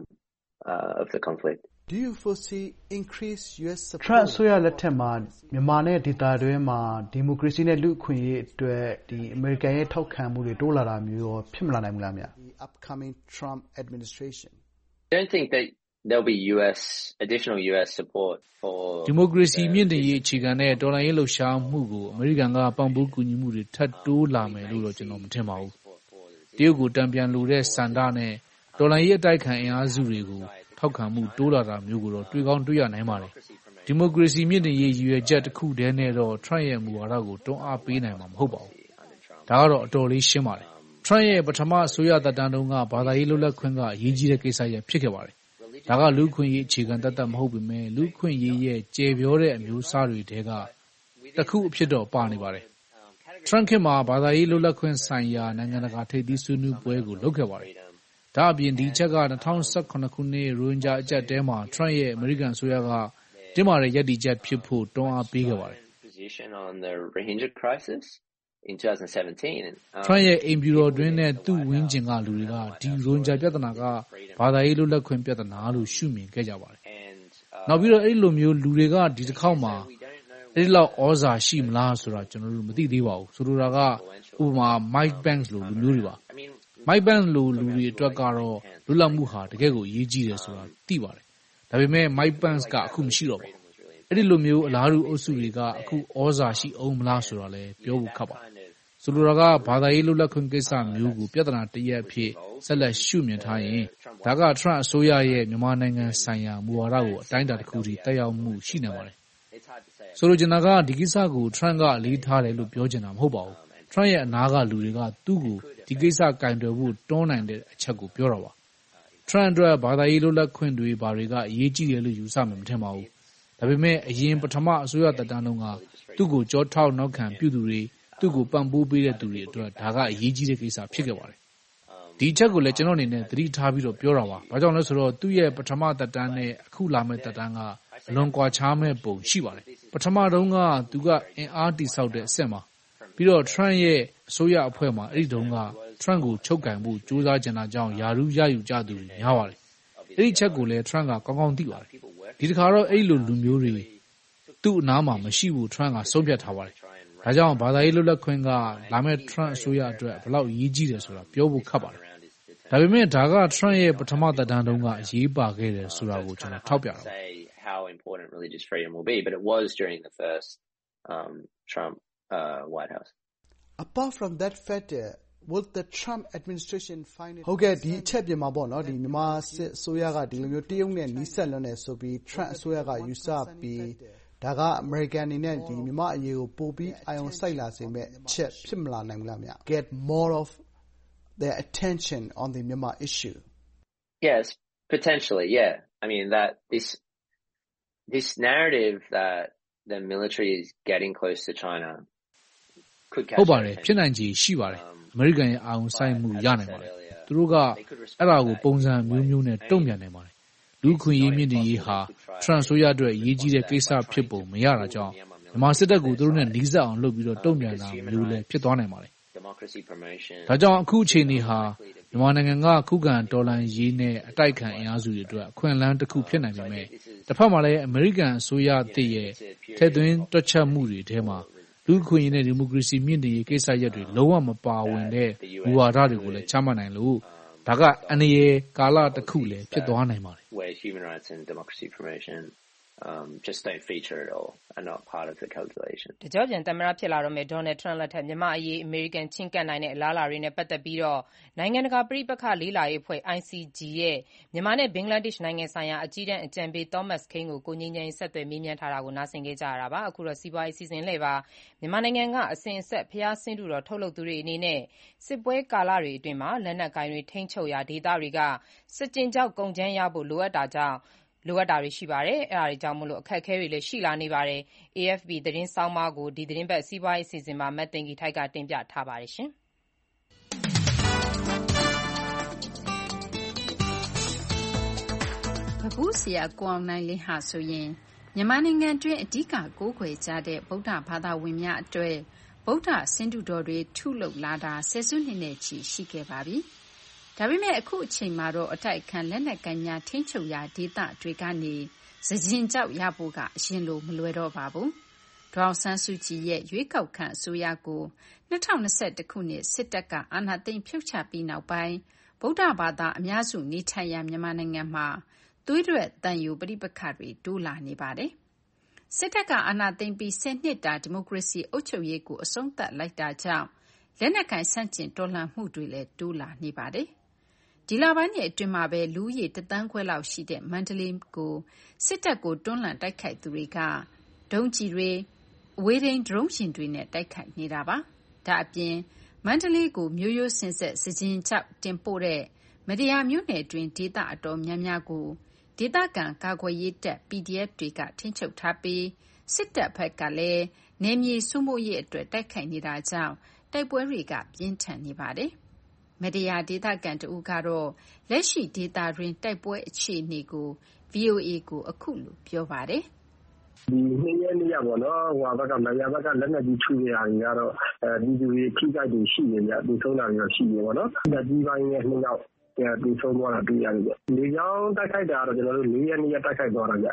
of the conflict. Do you foresee increased US support? Trump ဆိုရလက်ထက်မှာမြန်မာနဲ့ဒေသတွင်းမှာဒီမိုကရေစီနဲ့လူ့အခွင့်အရေးအတွက်ဒီအမေရိကန်ရဲ့ထောက်ခံမှုတွေတိုးလာတာမျိုးရောဖြစ်မလာနိုင်ဘူးလားဗျ။ The upcoming Trump administration. I don't think that there'll be additional US support for ဒီမိုကရေစီမြင့်တင်ရေးအခြေခံတဲ့တော်လှန်ရေးလှုပ်ရှားမှုကိုအမေရိကန်ကပံ့ပိုးကူညီမှုတွေထပ်တိုးလာမယ်လို့တော့ကျွန်တော်မထင်ပါဘူး။တရုတ်ကိုတန်ပြန်လိုတဲ့စန္ဒနဲ့တော်လှန်ရေးအတိုက်ခံအင်အားစုတွေကိုထောက်ခံမှုတိုးလာတာမျိုးကိုတော့တွေ့ကောင်းတွေ့ရနိုင်ပါတယ်။ဒီမိုကရေစီမြင့်တင်ရေးရည်ရွယ်ချက်တစ်ခုတည်းနဲ့တော့ Trump ရဲ့မူဝါဒကိုတွန်းအားပေးနိုင်မှာမဟုတ်ပါဘူး။ဒါကတော့အတော်လေးရှင်းပါတယ်။ Trump ရဲ့ပထမအစိုးရသက်တမ်းတုန်းကဘာသာရေးလွတ်လပ်ခွင့်ကအရေးကြီးတဲ့ကိစ္စရပ်ဖြစ်ခဲ့ပါတယ်။ဒါကလူ့ခွင့်ရေးအခြေခံတတ်မဟုတ်ပေမဲ့လူ့ခွင့်ရေးရဲ့ကျေပြောတဲ့အမျိုးအစားတွေတဲကတစ်ခုအဖြစ်တော့ပါနေပါတယ်။ Trump ခေတ်မှာဘာသာရေးလွတ်လပ်ခွင့်ဆိုင်ရာနိုင်ငံတကာထိပ်သီးဆွေးနွေးပွဲကိုလုပ်ခဲ့ပါတယ်။ဒါအပြင်ဒီချက်က2018ခုနှစ်ရိုဟင်ဂျာအကြပ်တဲမှာ Trump ရဲ့အမေရိကန်အစိုးရကတင်းမာတဲ့ရည်တည်ချက်ဖြစ်ဖို့တွန်းအားပေးခဲ့ပါတယ်။ position on the Rohingya crisis in 2017 Trump ရဲ့အိမ်ဖြူတော်တွင်းနဲ့သူ့ဝင်းကျင်ကလူတွေကဒီရိုဟင်ဂျာပြဿနာကဘာသာရေးလွတ်လပ်ခွင့်ပြဿနာလို့ရှုမြင်ခဲ့ကြပါတယ်။နောက်ပြီးတော့အဲ့လိုမျိုးလူတွေကဒီတစ်ခေါက်မှာအဲဒီလောက်ဩဇာရှိမလားဆိုတာကျွန်တော်တို့မသိသေးပါဘူးဆိုလိုတာကဥပမာ Mike Pence လိုလူမျိုးတွေပါ Mike Pence လိုလူတွေအတွက်ကတော့လွတ်လပ်မှုဟာတကယ်ကိုအရေးကြီးတယ်ဆိုတာသိပါတယ်ဒါပေမဲ့ Mike Pence ကအခုမရှိတော့ပါဘူးအဲ့ဒီလိုမျိုးအလားတူအုပ်စုတွေကအခုဩဇာရှိအောင်မလားဆိုတာလည်းပြောဖို့ခက်ပါတယ်ဆိုလိုတာကဘာသာရေးလွတ်လပ်ခွင့်ကိစ္စမျိုးကိုပြဿနာတစ်ရပ်အဖြစ်ဆက်လက်ရှုမြင်ထားရင်ဒါက Trump အစိုးရရဲ့မြန်မာနိုင်ငံဆိုင်ရာမူဝါဒကိုအတိုင်းအတာတစ်ခုထိတက်ရောက်မှုရှိနေပါတယ်ဆိုလိုချင်တာကဒီကိစ္စကို Trump ကအလေးထားတယ်လို့ပြောချင်တာမဟုတ်ပါဘူး Trump ရဲ့အနာကလူတွေကသူ့ကိုဒီကိစ္စကင်တွယ်ဖို့တွန်းနိုင်တဲ့အချက်ကိုပြောတာပါ Trump အတွက်ဘာသာရေးလွတ်လပ်ခွင့်တွေဘာတွေကအရေးကြီးတယ်လို့ယူဆမှမထင်ပါဘူးဒါပေမဲ့အရင်ပထမအစိုးရတပ်တန်းတုန်းကသူ့ကိုကြောထောက်နောက်ခံပြုသူတွေသူ့ကိုပံ့ပိုးပေးတဲ့သူတွေအတွက်ဒါကအရေးကြီးတဲ့ကိစ္စဖြစ်ခဲ့ပါတယ်ဒီအချက်ကိုလည်းကျွန်တော်အနေနဲ့သတိထားပြီးတော့ပြောတာပါဘာကြောင့်လဲဆိုတော့သူ့ရဲ့ပထမတပ်တန်းနဲ့အခုလာမယ့်တပ်တန်းကအလွန်ကွာခြားမဲ့ပုံရှိပါတယ်ပထမတုန်းကသူကအင်အားတိဆောက်တဲ့အဆင့်မှာပြီးတော့ Trump ရဲ့အစိုးရအဖွဲ့မှာအဲ့ဒီတုန်းက Trump ကိုချုပ်ကင်ဖို့ကြိုးစားကြတာကြောင့်ယာရုရယူကြသူတွေများပါတယ်အဲ့ဒီချက်ကိုလည်း Trump ကကောင်းကောင်းသိပါတယ်ဒီတစ်ခါတော့အဲ့လိုလူမျိုးတွေသူ့အနားမှာမရှိဘူး Trump ကဆုံးဖြတ်ထားပါတယ်ဒါကြောင့်ဘာသာရေးလွတ်လပ်ခွင့်ကလာမယ့် Trump အစိုးရအတွက်ဘယ်လောက်အရေးကြီးတယ်ဆိုတာပြောဖို့ခက်ပါတယ်ဒါပေမဲ့ဒါက Trump ရဲ့ပထမသက်တမ်းတုန်းကအရေးပါခဲ့တယ်ဆိုတာကိုကျွန်တော်ထောက်ပြတာပါ how important religious freedom will be, but it was during the first Trump White House. Apart from that fact, would the Trump administration find it ဟုတ်ကဲ့ဒီအချက်ပြင်မှာပေါ့နော်ဒီမြန်မာစစ်အစိုးရကဒီလိုမျိုးတရုတ်နဲ့နီးစပ်လွန်းနေဆိုပြီး Trump အစိုးရကယူဆပြီးဒါက American အနေနဲ့ဒီမြန်မာအရေးကိုပို့ပြီးအာရုံစိုက်လာစေမဲ့အချက်ဖြစ်မလာနိုင်ဘူးလားဗျ Get more of their attention on the Myanmar issue. Yes, potentially, yeah. I mean that this narrative that the military is getting close to China could catch ဟုတ်ပါတယ်ဖြစ်နိုင်ခြေရှိပါတယ်အမေရိကန်ရဲ့အာရုံစိုက်မှုရနိုင်ပါတယ်သူတို့ကအဲ့ဒါကိုပုံစံမျိုးမျိုးနဲ့တုံ့ပြန်နိုင်ပါတယ်လူခွင့်ရေးမြင့်တင်ရေးဟာ Trump ဆိုရအတွက်အရေးကြီးတဲ့ကိစ္စဖြစ်ပုံမရတာကြောင့်မြန်မာစစ်တပ်ကိုသူတို့နဲ့နှီးစပ်အောင်လုပ်ပြီးတော့တုံ့ပြန်တာမျိုးလည်းဖြစ်သွားနိုင်ပါတယ်ဒါကြောင့်အခုအချိန်ဒီဟာမြန်မာနိုင်ငံကခုခံတော်လှန်ရေးနဲ့အတိုက်ခံအင်အားစုတွေအတွက်အခွင့်အလမ်းတစ်ခုဖြစ်နိုင်ပေမဲ့တစ်ဖက်မှာလည်းအမေရိကန်အစိုးရအသစ်ရဲ့ထည့်သွင်းတွက်ချက်မှုတွေထဲမှာလူ့အခွင့်အရေးနဲ့ဒီမိုကရေစီမြင့်တင်ရေးကိစ္စရပ်တွေလုံးဝမပါဝင်တဲ့မူဝါဒတွေကိုလည်းချမှတ်နိုင်လို့ဒါကအန္တရာယ်ကာလတစ်ခုလည်းဖြစ်သွားနိုင်ပါတယ် where human rights and democracy promotion just don't feature at all and not part of the calculation. တကြောပြန်သမ္မတဖြစ်လာတော့မယ်ဒေါ်နယ်ထရန့်လက်ထက်မြန်မာအရေးအမေရိကန်ချင်းကပ်နိုင်တဲ့အလားအလာတွေနဲ့ပတ်သက်ပြီးတော့နိုင်ငံတကာပြည်ပခလေးလာရေးအဖွဲ့ ICG ရဲ့မြန်မာနဲ့ဘင်္ဂလားဒေ့ရှ်နိုင်ငံဆိုင်ရာအကြီးတန်းအကြံပေး Thomas Kean ကိုငြိမ်းချမ်းရေးဆက်သွယ်မေးမြန်းထားတာကိုနားဆင်ခဲ့ကြရတာပါအခုတော့စီးပွားရေးစီစဉ်လှည့်ပါမြန်မာနိုင်ငံကအစဉ်အဆက်ဖျားဆင်းတူတော်ထုတ်လုပ်သူတွေအနေနဲ့စစ်ပွဲကာလတွေအတွင်းမှာလက်နက်ကိုင်တွေထိန်းချုပ်ရာဒေသတွေကစကြင်ကြောက်ကုန်ချမ်းရဖို့လိုအပ်တာတွေရှိပါတယ်။အဲဒါတွေကြောင့်မို့လို့အခက်အခဲတွေလည်းရှိလာနေပါတယ်။ AFP သတင်းဆောင်းပါးကိုဒီသတင်းပတ်စီးပွားရေးအစီအစဉ်မှာမတ်တင်ဂီထိုက်ကတင်ပြထားပါတယ်ရှင်။ပပူးဆရာကိုအောင်နိုင်လင်းဟာဆိုရင်မြန်မာနိုင်ငံတွင်းအဓိကကိုးကွယ်ကြတဲ့ဗုဒ္ဓဘာသာဝင်များအတွက်ဗုဒ္ဓဆင်းတုတော်တွေထုလုပ်လာတာဆယ်စုနှစ်နဲ့ချီရှိခဲ့ပါပြီ။ဒါပေမဲ့အခုအချိန်မှာတော့အတိုက်အခံလက်နက်ကိုင်များထိန်းချုပ်ရာဒေသတွေကနေစကြင်ကြောက်ရဖို့ကအရင်လိုမလွယ်တော့ပါဘူး။ဒေါ်အောင်ဆန်းစုကြည်ရဲ့ရွေးကောက်ခံအစိုးရကို2021ခုနှစ်စစ်တပ်ကအာဏာသိမ်းဖြုတ်ချပြီးနောက်ပိုင်းဗုဒ္ဓဘာသာအများစုနေထိုင်ရာမြန်မာနိုင်ငံမှာသွေးထွက်သံယိုပဋိပက္ခတွေတိုးလာနေပါတယ်။စစ်တပ်ကအာဏာသိမ်းပြီး10နှစ်တာဒီမိုကရေစီအုပ်ချုပ်ရေးကိုအဆုံးသတ်လိုက်တာကြောင့်လက်နက်ကိုင်ဆန့်ကျင်တော်လှန်မှုတွေလည်းတိုးလာနေပါတယ်။ဒီလပိုင်းတွေအတွင်းမှာပဲလူဦးရေ1 သန်းခွဲလောက်ရှိတဲ့မန္တလေးကိုစစ်တပ်ကိုတွန်းလှန်တိုက်ခိုက်သူတွေကဒုံးကျည်တွေအဝေးထိန်းဒရုန်းယာဉ်တွေနဲ့တိုက်ခိုက်နေတာပါ။ဒါအပြင်မန္တလေးကိုမျိုးရိုးစင်ဆက်စကြင်ကြောက်တင်ပို့တဲ့မတရားမြို့နယ်တွင်ဒေသအတော်များများကိုဒေသခံကာကွယ်ရေးတပ် PDF တွေကထိန်းချုပ်ထားပြီးစစ်တပ်ဘက်ကလည်းနယ်မြေစိုးမိုးရေးအတွက်တိုက်ခိုက်နေတာကြောင့်တိုက်ပွဲတွေကပြင်းထန်နေပါတယ်။မတရားဒေသခံတဦးကတော့လက်ရှိဒေသတွင်းတိုက်ပွဲအခြေအနေကို VOA ကိုအခုလိုပြောပါတယ်။ဒီ2ရက်နေ့ပေါ့နော်ဟိုဘက်ကမရဘက်ကလက်နက်ကြီးထုနေတာတွေကတော့ဒီလူတွေထိခိုက်တွေရှိနေကြဒီဆုံးတာတွေရှိနေပေါ့နော်။ဒီပိုင်းရဲ့နှစ်ယောက်ဒီဆုံးသွားတာတွေ့ရတယ်ကြ။လေကြောင်းတိုက်ခိုက်တာတော့ကျွန်တော်တို့4ရက်နေ့တိုက်ခိုက်သွားတာကြ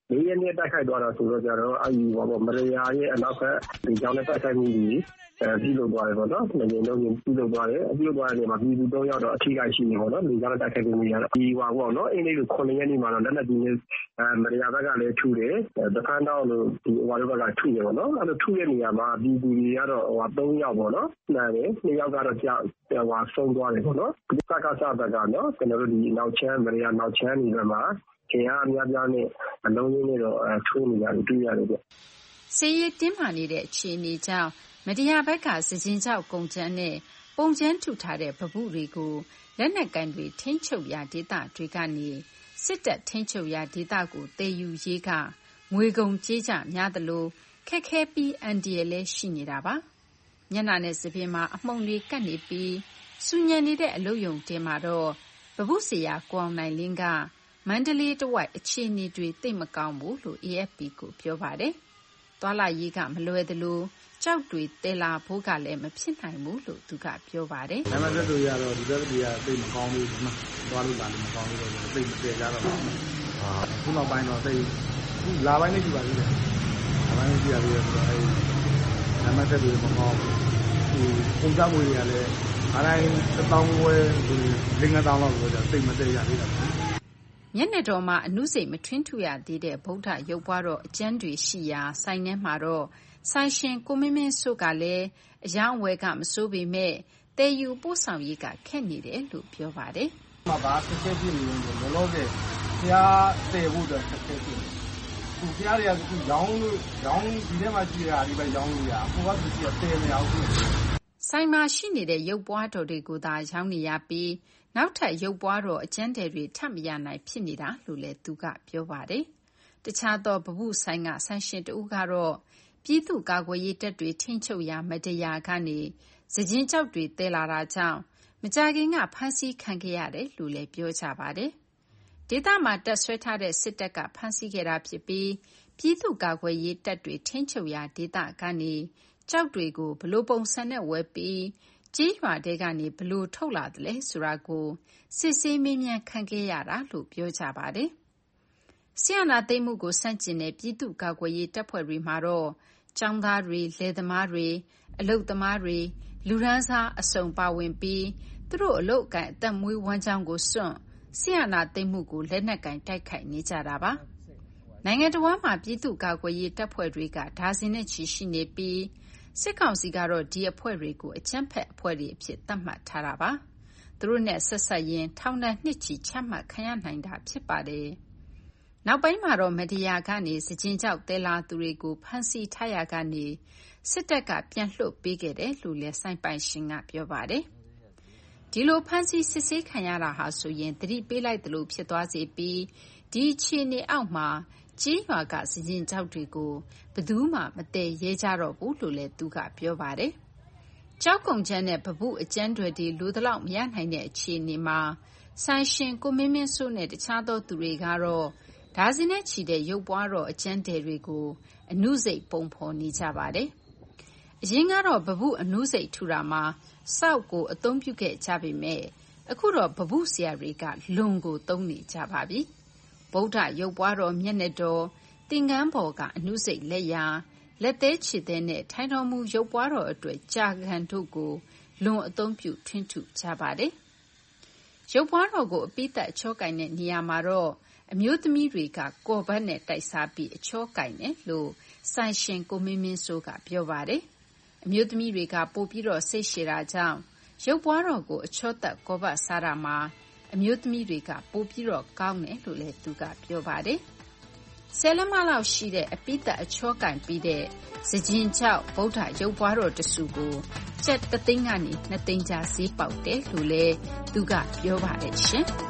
4 ရက်နေ့တိုက်ခိုက်သွားတာဆိုတော့ကြတော့မရယာရဲ့အနောက်ဘက်ဒီကြောင့်လည်းတိုက်ခိုက်မှုကြီးပြုလုပ်သွားတယ်ပေါ့နော်။ငြိမ်လုံးပြုလုပ်သွားတယ်။ပြုလုပ်သွားတဲ့နေရာမှာပြည်သူ 3 ယောက်တော့အထိခိုက်ရှိနေပေါ့နော်။ဒီကြောင့်တိုက်ခိုက်မှုကြီးကတော့ဒီပေါ့နော်အင်္ဂလိပ်လို9 ရက်နေ့မှာတော့လက်နက်ကြီးနဲ့မရယာဘက်ကလည်းထုတယ်။တခါတော့လို့ဒီဘက်ကထုတယ်ပေါ့နော်။အဲ့လိုထုတဲ့နေရာမှာပြည်သူတွေကတော့3 ယောက်ပေါ့နော်။နားတယ်2 ယောက်ကတော့ဆုံးသွားတယ်ပေါ့နော်။စကစဘက်ကနော်ကျွန်တော်တို့ဒီနောက်ချမ်းမရယာနောက်ချမ်းနေဘက်မှာခင်ဗျားအများပြားနဲ့အလုံးကြီးနဲ့တော့ထိုးနေရတယ်တွေ့ရတယ်ဗျ။စစ်ရေးတင်းမာနေတဲ့အခြေအနေကြောင့်မတရားဘက်ကစကြင်ကြောက်ကုန်ကျန်းနဲ့ပုံကျန်းထုထားတဲ့ပပုတွေကိုလက်နက်ကိုင်တွေထိန်းချုပ်ရာဒေသတွေကနေစစ်တပ်ထိန်းချုပ်ရာဒေသကိုတည်ယူရေးကငွေကုန်ကြေးကျများသလိုခက်ခဲပြီးအန္တရာယ်လည်းရှိနေတာပါ။မျက်နှာနဲ့စပင်းမှာအမှုန်လေးကပ်နေပြီးစူညံနေတဲ့အလုပ်ရုံတင်မှာတော့ပပုစီယာကိုအောင်နိုင်လင်းကမန္တလေးတဝိုက်အခြေအနေတွေသိပ်မကောင်းဘူးလို့ AFP ကိုပြောပါတယ်။သွာလာရေးကမလွယ်သလိုကြောက်တွေတဲလာဖို့ကလည်းမဖြစ်နိုင်ဘူးလို့သူကပြောပါတယ်။နံပါတ်1ရတော့ဒီဘက်တွေကသိပ်မကောင်းဘူးဒီမှာသွားလို့လာလို့မကောင်းဘူးတော့သိပ်မတည့်ကြတော့ဘူး။ခုနောက်ပိုင်းတော့သိပ်ခုလာပိုင်းလေးကြည့်ပါသေးတယ်။လာပိုင်းလေးကြည့်ရသေးတယ်ဆိုတော့နံပါတ်1တွေမကောင်းဘူး။ပုံစံမွေတွေကလည်းအားတိုင်း1000ဝယ်5000လောက်ဆိုတော့သိပ်မတည့်ရသေးတာ။မျက်နှာတော်မှာအနုစိတ်မထွင်းထူရသေးတဲ့ဗုဒ္ဓရုပ်ပွားတော်အကျမ်းတွေရှိရာဆိုင်ထဲမှာတော့ဆိုင်ရှင်ကိုမင်းမင်းစိုးကလည်းအယောင်ဝယ်ကမစိုးပေမဲ့တည်ယူပို့ဆောင်ရေးကခက်နေတယ်လို့ပြောပါတယ်။ဘာဆက်ဆက်ဖြစ်နေလဲဆိုတော့လောလောဆယ်ဖျားတည်ဖို့တော့ဆက်ဆက်ဖြစ်နေ။သူဖျားတွေကသူရောင်းဒီထဲမှာရှိတာဒီပဲရောင်းလို့ရ။ကိုကသူကတည်မရဘူး။ဆိုင်မှာရှိနေတဲ့ရုပ်ပွားတော်တွေကိုသာရောင်းနေရပြီးနောက်ထပ်ရုပ်ပွားတော်အကျန်းတယ်တွေထပ်မရနိုင်ဖြစ်နေတာလို့လည်းသူကပြောပါတယ်။တခြားသောပပုဆိုင်ကဆိုင်ရှင်တဦးကတော့ပြည်သူ့ကာကွယ်ရေးတပ်တွေထိန်းချုပ်ရာမတရားကနေစကြင်ကြောက်တွေတဲလာတာကြောင့်မကြာခင်ကဖမ်းဆီးခံခဲ့ရတယ်လို့လည်းပြောကြပါတယ်။ဒေသမှာတပ်ဆွဲထားတဲ့စစ်တပ်ကဖမ်းဆီးခဲ့တာဖြစ်ပြီးပြည်သူ့ကာကွယ်ရေးတပ်တွေထိန်းချုပ်ရာဒေသကနေကြောက်တွေကိုဘလို့ပုံစံနဲ့ဝယ်ပြီးကြေးရွာတဲကနေဘလို့ထုတ်လာတယ်လဲဆိုတာကိုစစ်ဆေးမေးမြန်းခံခဲ့ရတာလို့ပြောကြပါတယ်။ဆီယနာသိမ်းမှုကိုစန့်ကျင်တဲ့ပြည်သူ့ကာကွယ်ရေးတပ်ဖွဲ့တွေမှာတော့ကျောင်းသားတွေလယ်သမားတွေအလုပ်သမားတွေလူဒန်းစားအစုံပါဝင်ပြီးသူတို့အလုပ်အကိုင်အသက်မွေးဝမ်းကြောင်းကိုစွန့်ဆီယနာသိမ်းမှုကိုလက်နက်ကင်တိုက်ခိုက်နေကြတာပါ။နိုင်ငံတော်မှာပြည်သူ့ကာကွယ်ရေးတပ်ဖွဲ့တွေကဒါဇင်နဲ့ချီရှိနေပြီးစစ်ကောင်စီကတော့ဒီအဖွဲ့တွေကိုအကြမ်းဖက်အဖွဲ့တွေအဖြစ်သတ်မှတ်ထားတာပါ။သူတို့နဲ့ဆက်ဆက်ရင်ထောင်ဒဏ်နှစ်ချီချမှတ်ခံရနိုင်တာဖြစ်ပါတယ်။နောက်ပိုင်းမှာတော့မတရားကနေစကြင်ကြောက်တဲလာသူတွေကိုဖမ်းဆီးထားရကနေစစ်တပ်ကပြန်လွှတ်ပေးခဲ့တယ်လို့လည်းဆိုင်ပိုင်ရှင်ကပြောပါတယ်။ဒီလိုဖမ်းဆီးစစ်ဆေးခံရတာဟာဆိုရင်သတိပေးလိုက်သလိုဖြစ်သွားစေပြီးဒီအခြေအနေအောက်မှာကြေးရွာကစကြင်ကြောက်တွေကိုဘယ်သူမှမတည်ရဲကြတော့ဘူးလို့လည်းသူကပြောပါတယ်။ကြောက်ကုန်ချမ်းနဲ့ပပုအကျန်းတွေလူသလောက်မရနိုင်တဲ့အခြေအနေမှာဆိုင်ရှင်ကိုမင်းမင်းစိုးနဲ့တခြားသောသူတွေကတော့ဒါဇင်နဲ့ချီတဲ့ရုပ်ပွားတော်အကျန်းတယ်တွေကိုအနုစိတ်ပုံဖော်နေကြပါတယ်။အရင်ကတော့ပပုအနုစိတ်ထူတာမှာစောက်ကိုအသုံးပြုခဲ့ကြပေမဲ့အခုတော့ပပုဆရာတွေကလွန်ကိုသုံးနေကြပါပြီ။ဗုဒ္ဓရုပ်ပွားတော်မျက်နှာတော်သင်္ကန်းပေါ်ကအနုစိတ်လက်ရာလက်သေးခြေသေးနဲ့ထိုင်တော်မူရုပ်ပွားတော်အတွက်ကြာခံတို့ကိုလွန်အသုံးပြုထွင်းထုကြပါတယ်။ရုပ်ပွားတော်ကိုအပိသက်အချောကင်တဲ့နေရာမှာတော့အမျိုးသမီးတွေကကော်ဘတ်နဲ့တိုက်စားပြီးအချောကင်တယ်လို့ဆိုင်ရှင်ကိုမင်းမင်းစိုးကပြောပါတယ်။အမျိုးသမီးတွေကပို့ပြီးတော့စိတ်ရှည်တာကြောင့်ရုပ်ပွားတော်ကိုအချောသက်ကော်ဘတ်စားတာမှာအမျိုးသမီးတွေကပို့ပြီးတော့ကောင်းတယ်လို့လည်းသူကပြောပါတယ်။ဆယ်လက်မလောက်ရှိတဲ့အပိသက်အချောကင်ပြီးတဲ့စကြင်ကြောက်ဗုဒ္ဓရုပ်ပွားတော်တစုကိုကျပ်3သိန်းကနေ2သိန်းကြားဈေးပေါက်တယ်လို့လည်းသူကပြောပါတယ်ရှင်။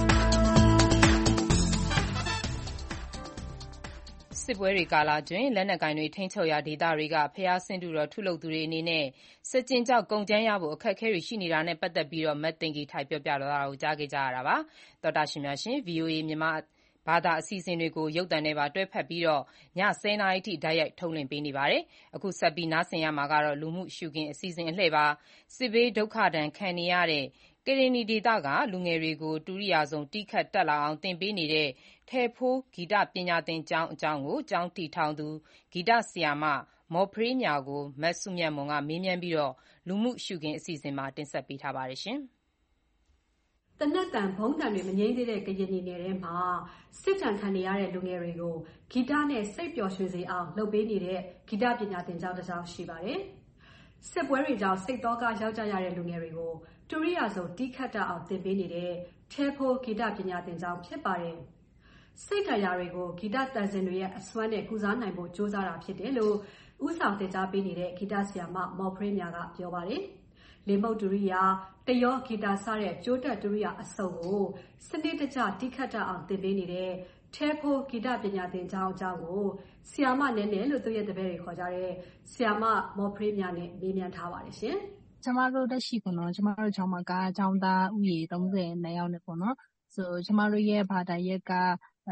စစ်ပွဲတွေကာလအတွင်းလက်နက်ကိုင်တွေထိန်းချုပ်ရာဒေသတွေကဘုရားဆင်းတုတော်ထုလုပ်သူတွေအနေနဲ့စကြင်ကြောက်ကုန်ကျန်းရဖို့အခက်အခဲတွေရှိနေတာနဲ့ပတ်သက်ပြီးမတ်သိင်္ဂီထိုက်ပြောပြလာတာကိုကြားခဲ့ကြရတာပါ။သောတာရှင်များရှင် VOA မြန်မာဘာသာအစီအစဉ်တွေကိုရုပ်သံနဲ့ပါတွဲဖက်ပြီးည10:00 နာရီထိတိုက်ရိုက်ထုတ်လွှင့်ပေးနေပါတယ်။အခုဆက်ပြီးနားဆင်ရမှာကတော့လူမှုရှုခင်းအစီအစဉ်အလှည့်ပါစစ်ဘေးဒုက္ခဒဏ်ခံနေရတဲ့ကရင်နီဒေသကလူငယ်တွေကိုဒုတိယဆုံးတီးခတ်တက်လာအောင်သင်ပေးနေတဲ့ထဲဖိုးဂီတပညာသင်ကျောင်းအကြောင်းကိုကျောင်းတည်ထောင်သူဂီတဆရာမမော်ဖရေးမြာကိုမစုမြတ်မွန်ကမေးမြန်းပြီးလူမှုရှုခင်းအစီအစဉ်မှာတင်ဆက်ပေးထားပါတယ်ရှင်။သေနတ်သံဗုံးသံတွေမငြိမ်းသေးတဲ့ကရင်နီနယ်ထဲမှာစစ်ဒဏ်ခံနေရတဲ့လူငယ်တွေကိုဂီတနဲ့စိတ်ပျော်ရွှင်စေအောင်လုပ်ပေးနေတဲ့ဂီတပညာသင်ကျောင်းတစ်ကျောင်းရှိပါတယ်။စစ်ပွဲတွေကြောင့်စိတ်သောကရောက်ကြရတဲ့လူငယ်တွေကိုဒုတိယဆုံးတီးခတ်တက်အောင်သင်ပေးနေတဲ့ထဲဖိုးဂီတပညာသင်ကျောင်းဖြစ်ပါတယ်။စိတ်ဓာတ်ရာတွေကိုဂီတသံစဉ်တွေရဲ့အစွမ်းနဲ့ကုစားနိုင်ဖို့ကြိုးစားတာဖြစ်တယ်လို့ဦးဆောင်သင်ကြားပေးနေတဲ့ဂီတဆရာမမော်ဖရေးမြာကပြောပါတယ်။လေမုတ်ဒုရိယာတယောဂီတာစတဲ့ကျိုးတက်ဒုရိယာအစုံကိုစနစ်တကျတီးခတ်တက်အောင်သင်ပေးနေတဲ့ထဲဖိုးဂီတပညာသင်ကျောင်းအကြောင်းကိုဆရာမနဲနဲလို့သူ့ရဲ့တပည့်တွေခေါ်ကြတဲ့ဆရာမမော်ဖရေးမြာနဲ့မေးမြန်းထားပါတယ်ရှင်။ကျမတို့တက်ရှိပေါ့နော်ကျမတို့ကျောင်းမှာကကျောင်းသားဥယေ32ယောက်နဲ့ပေါ့နော်ဆိုကျမတို့ရဲ့ဘာသာရပ်က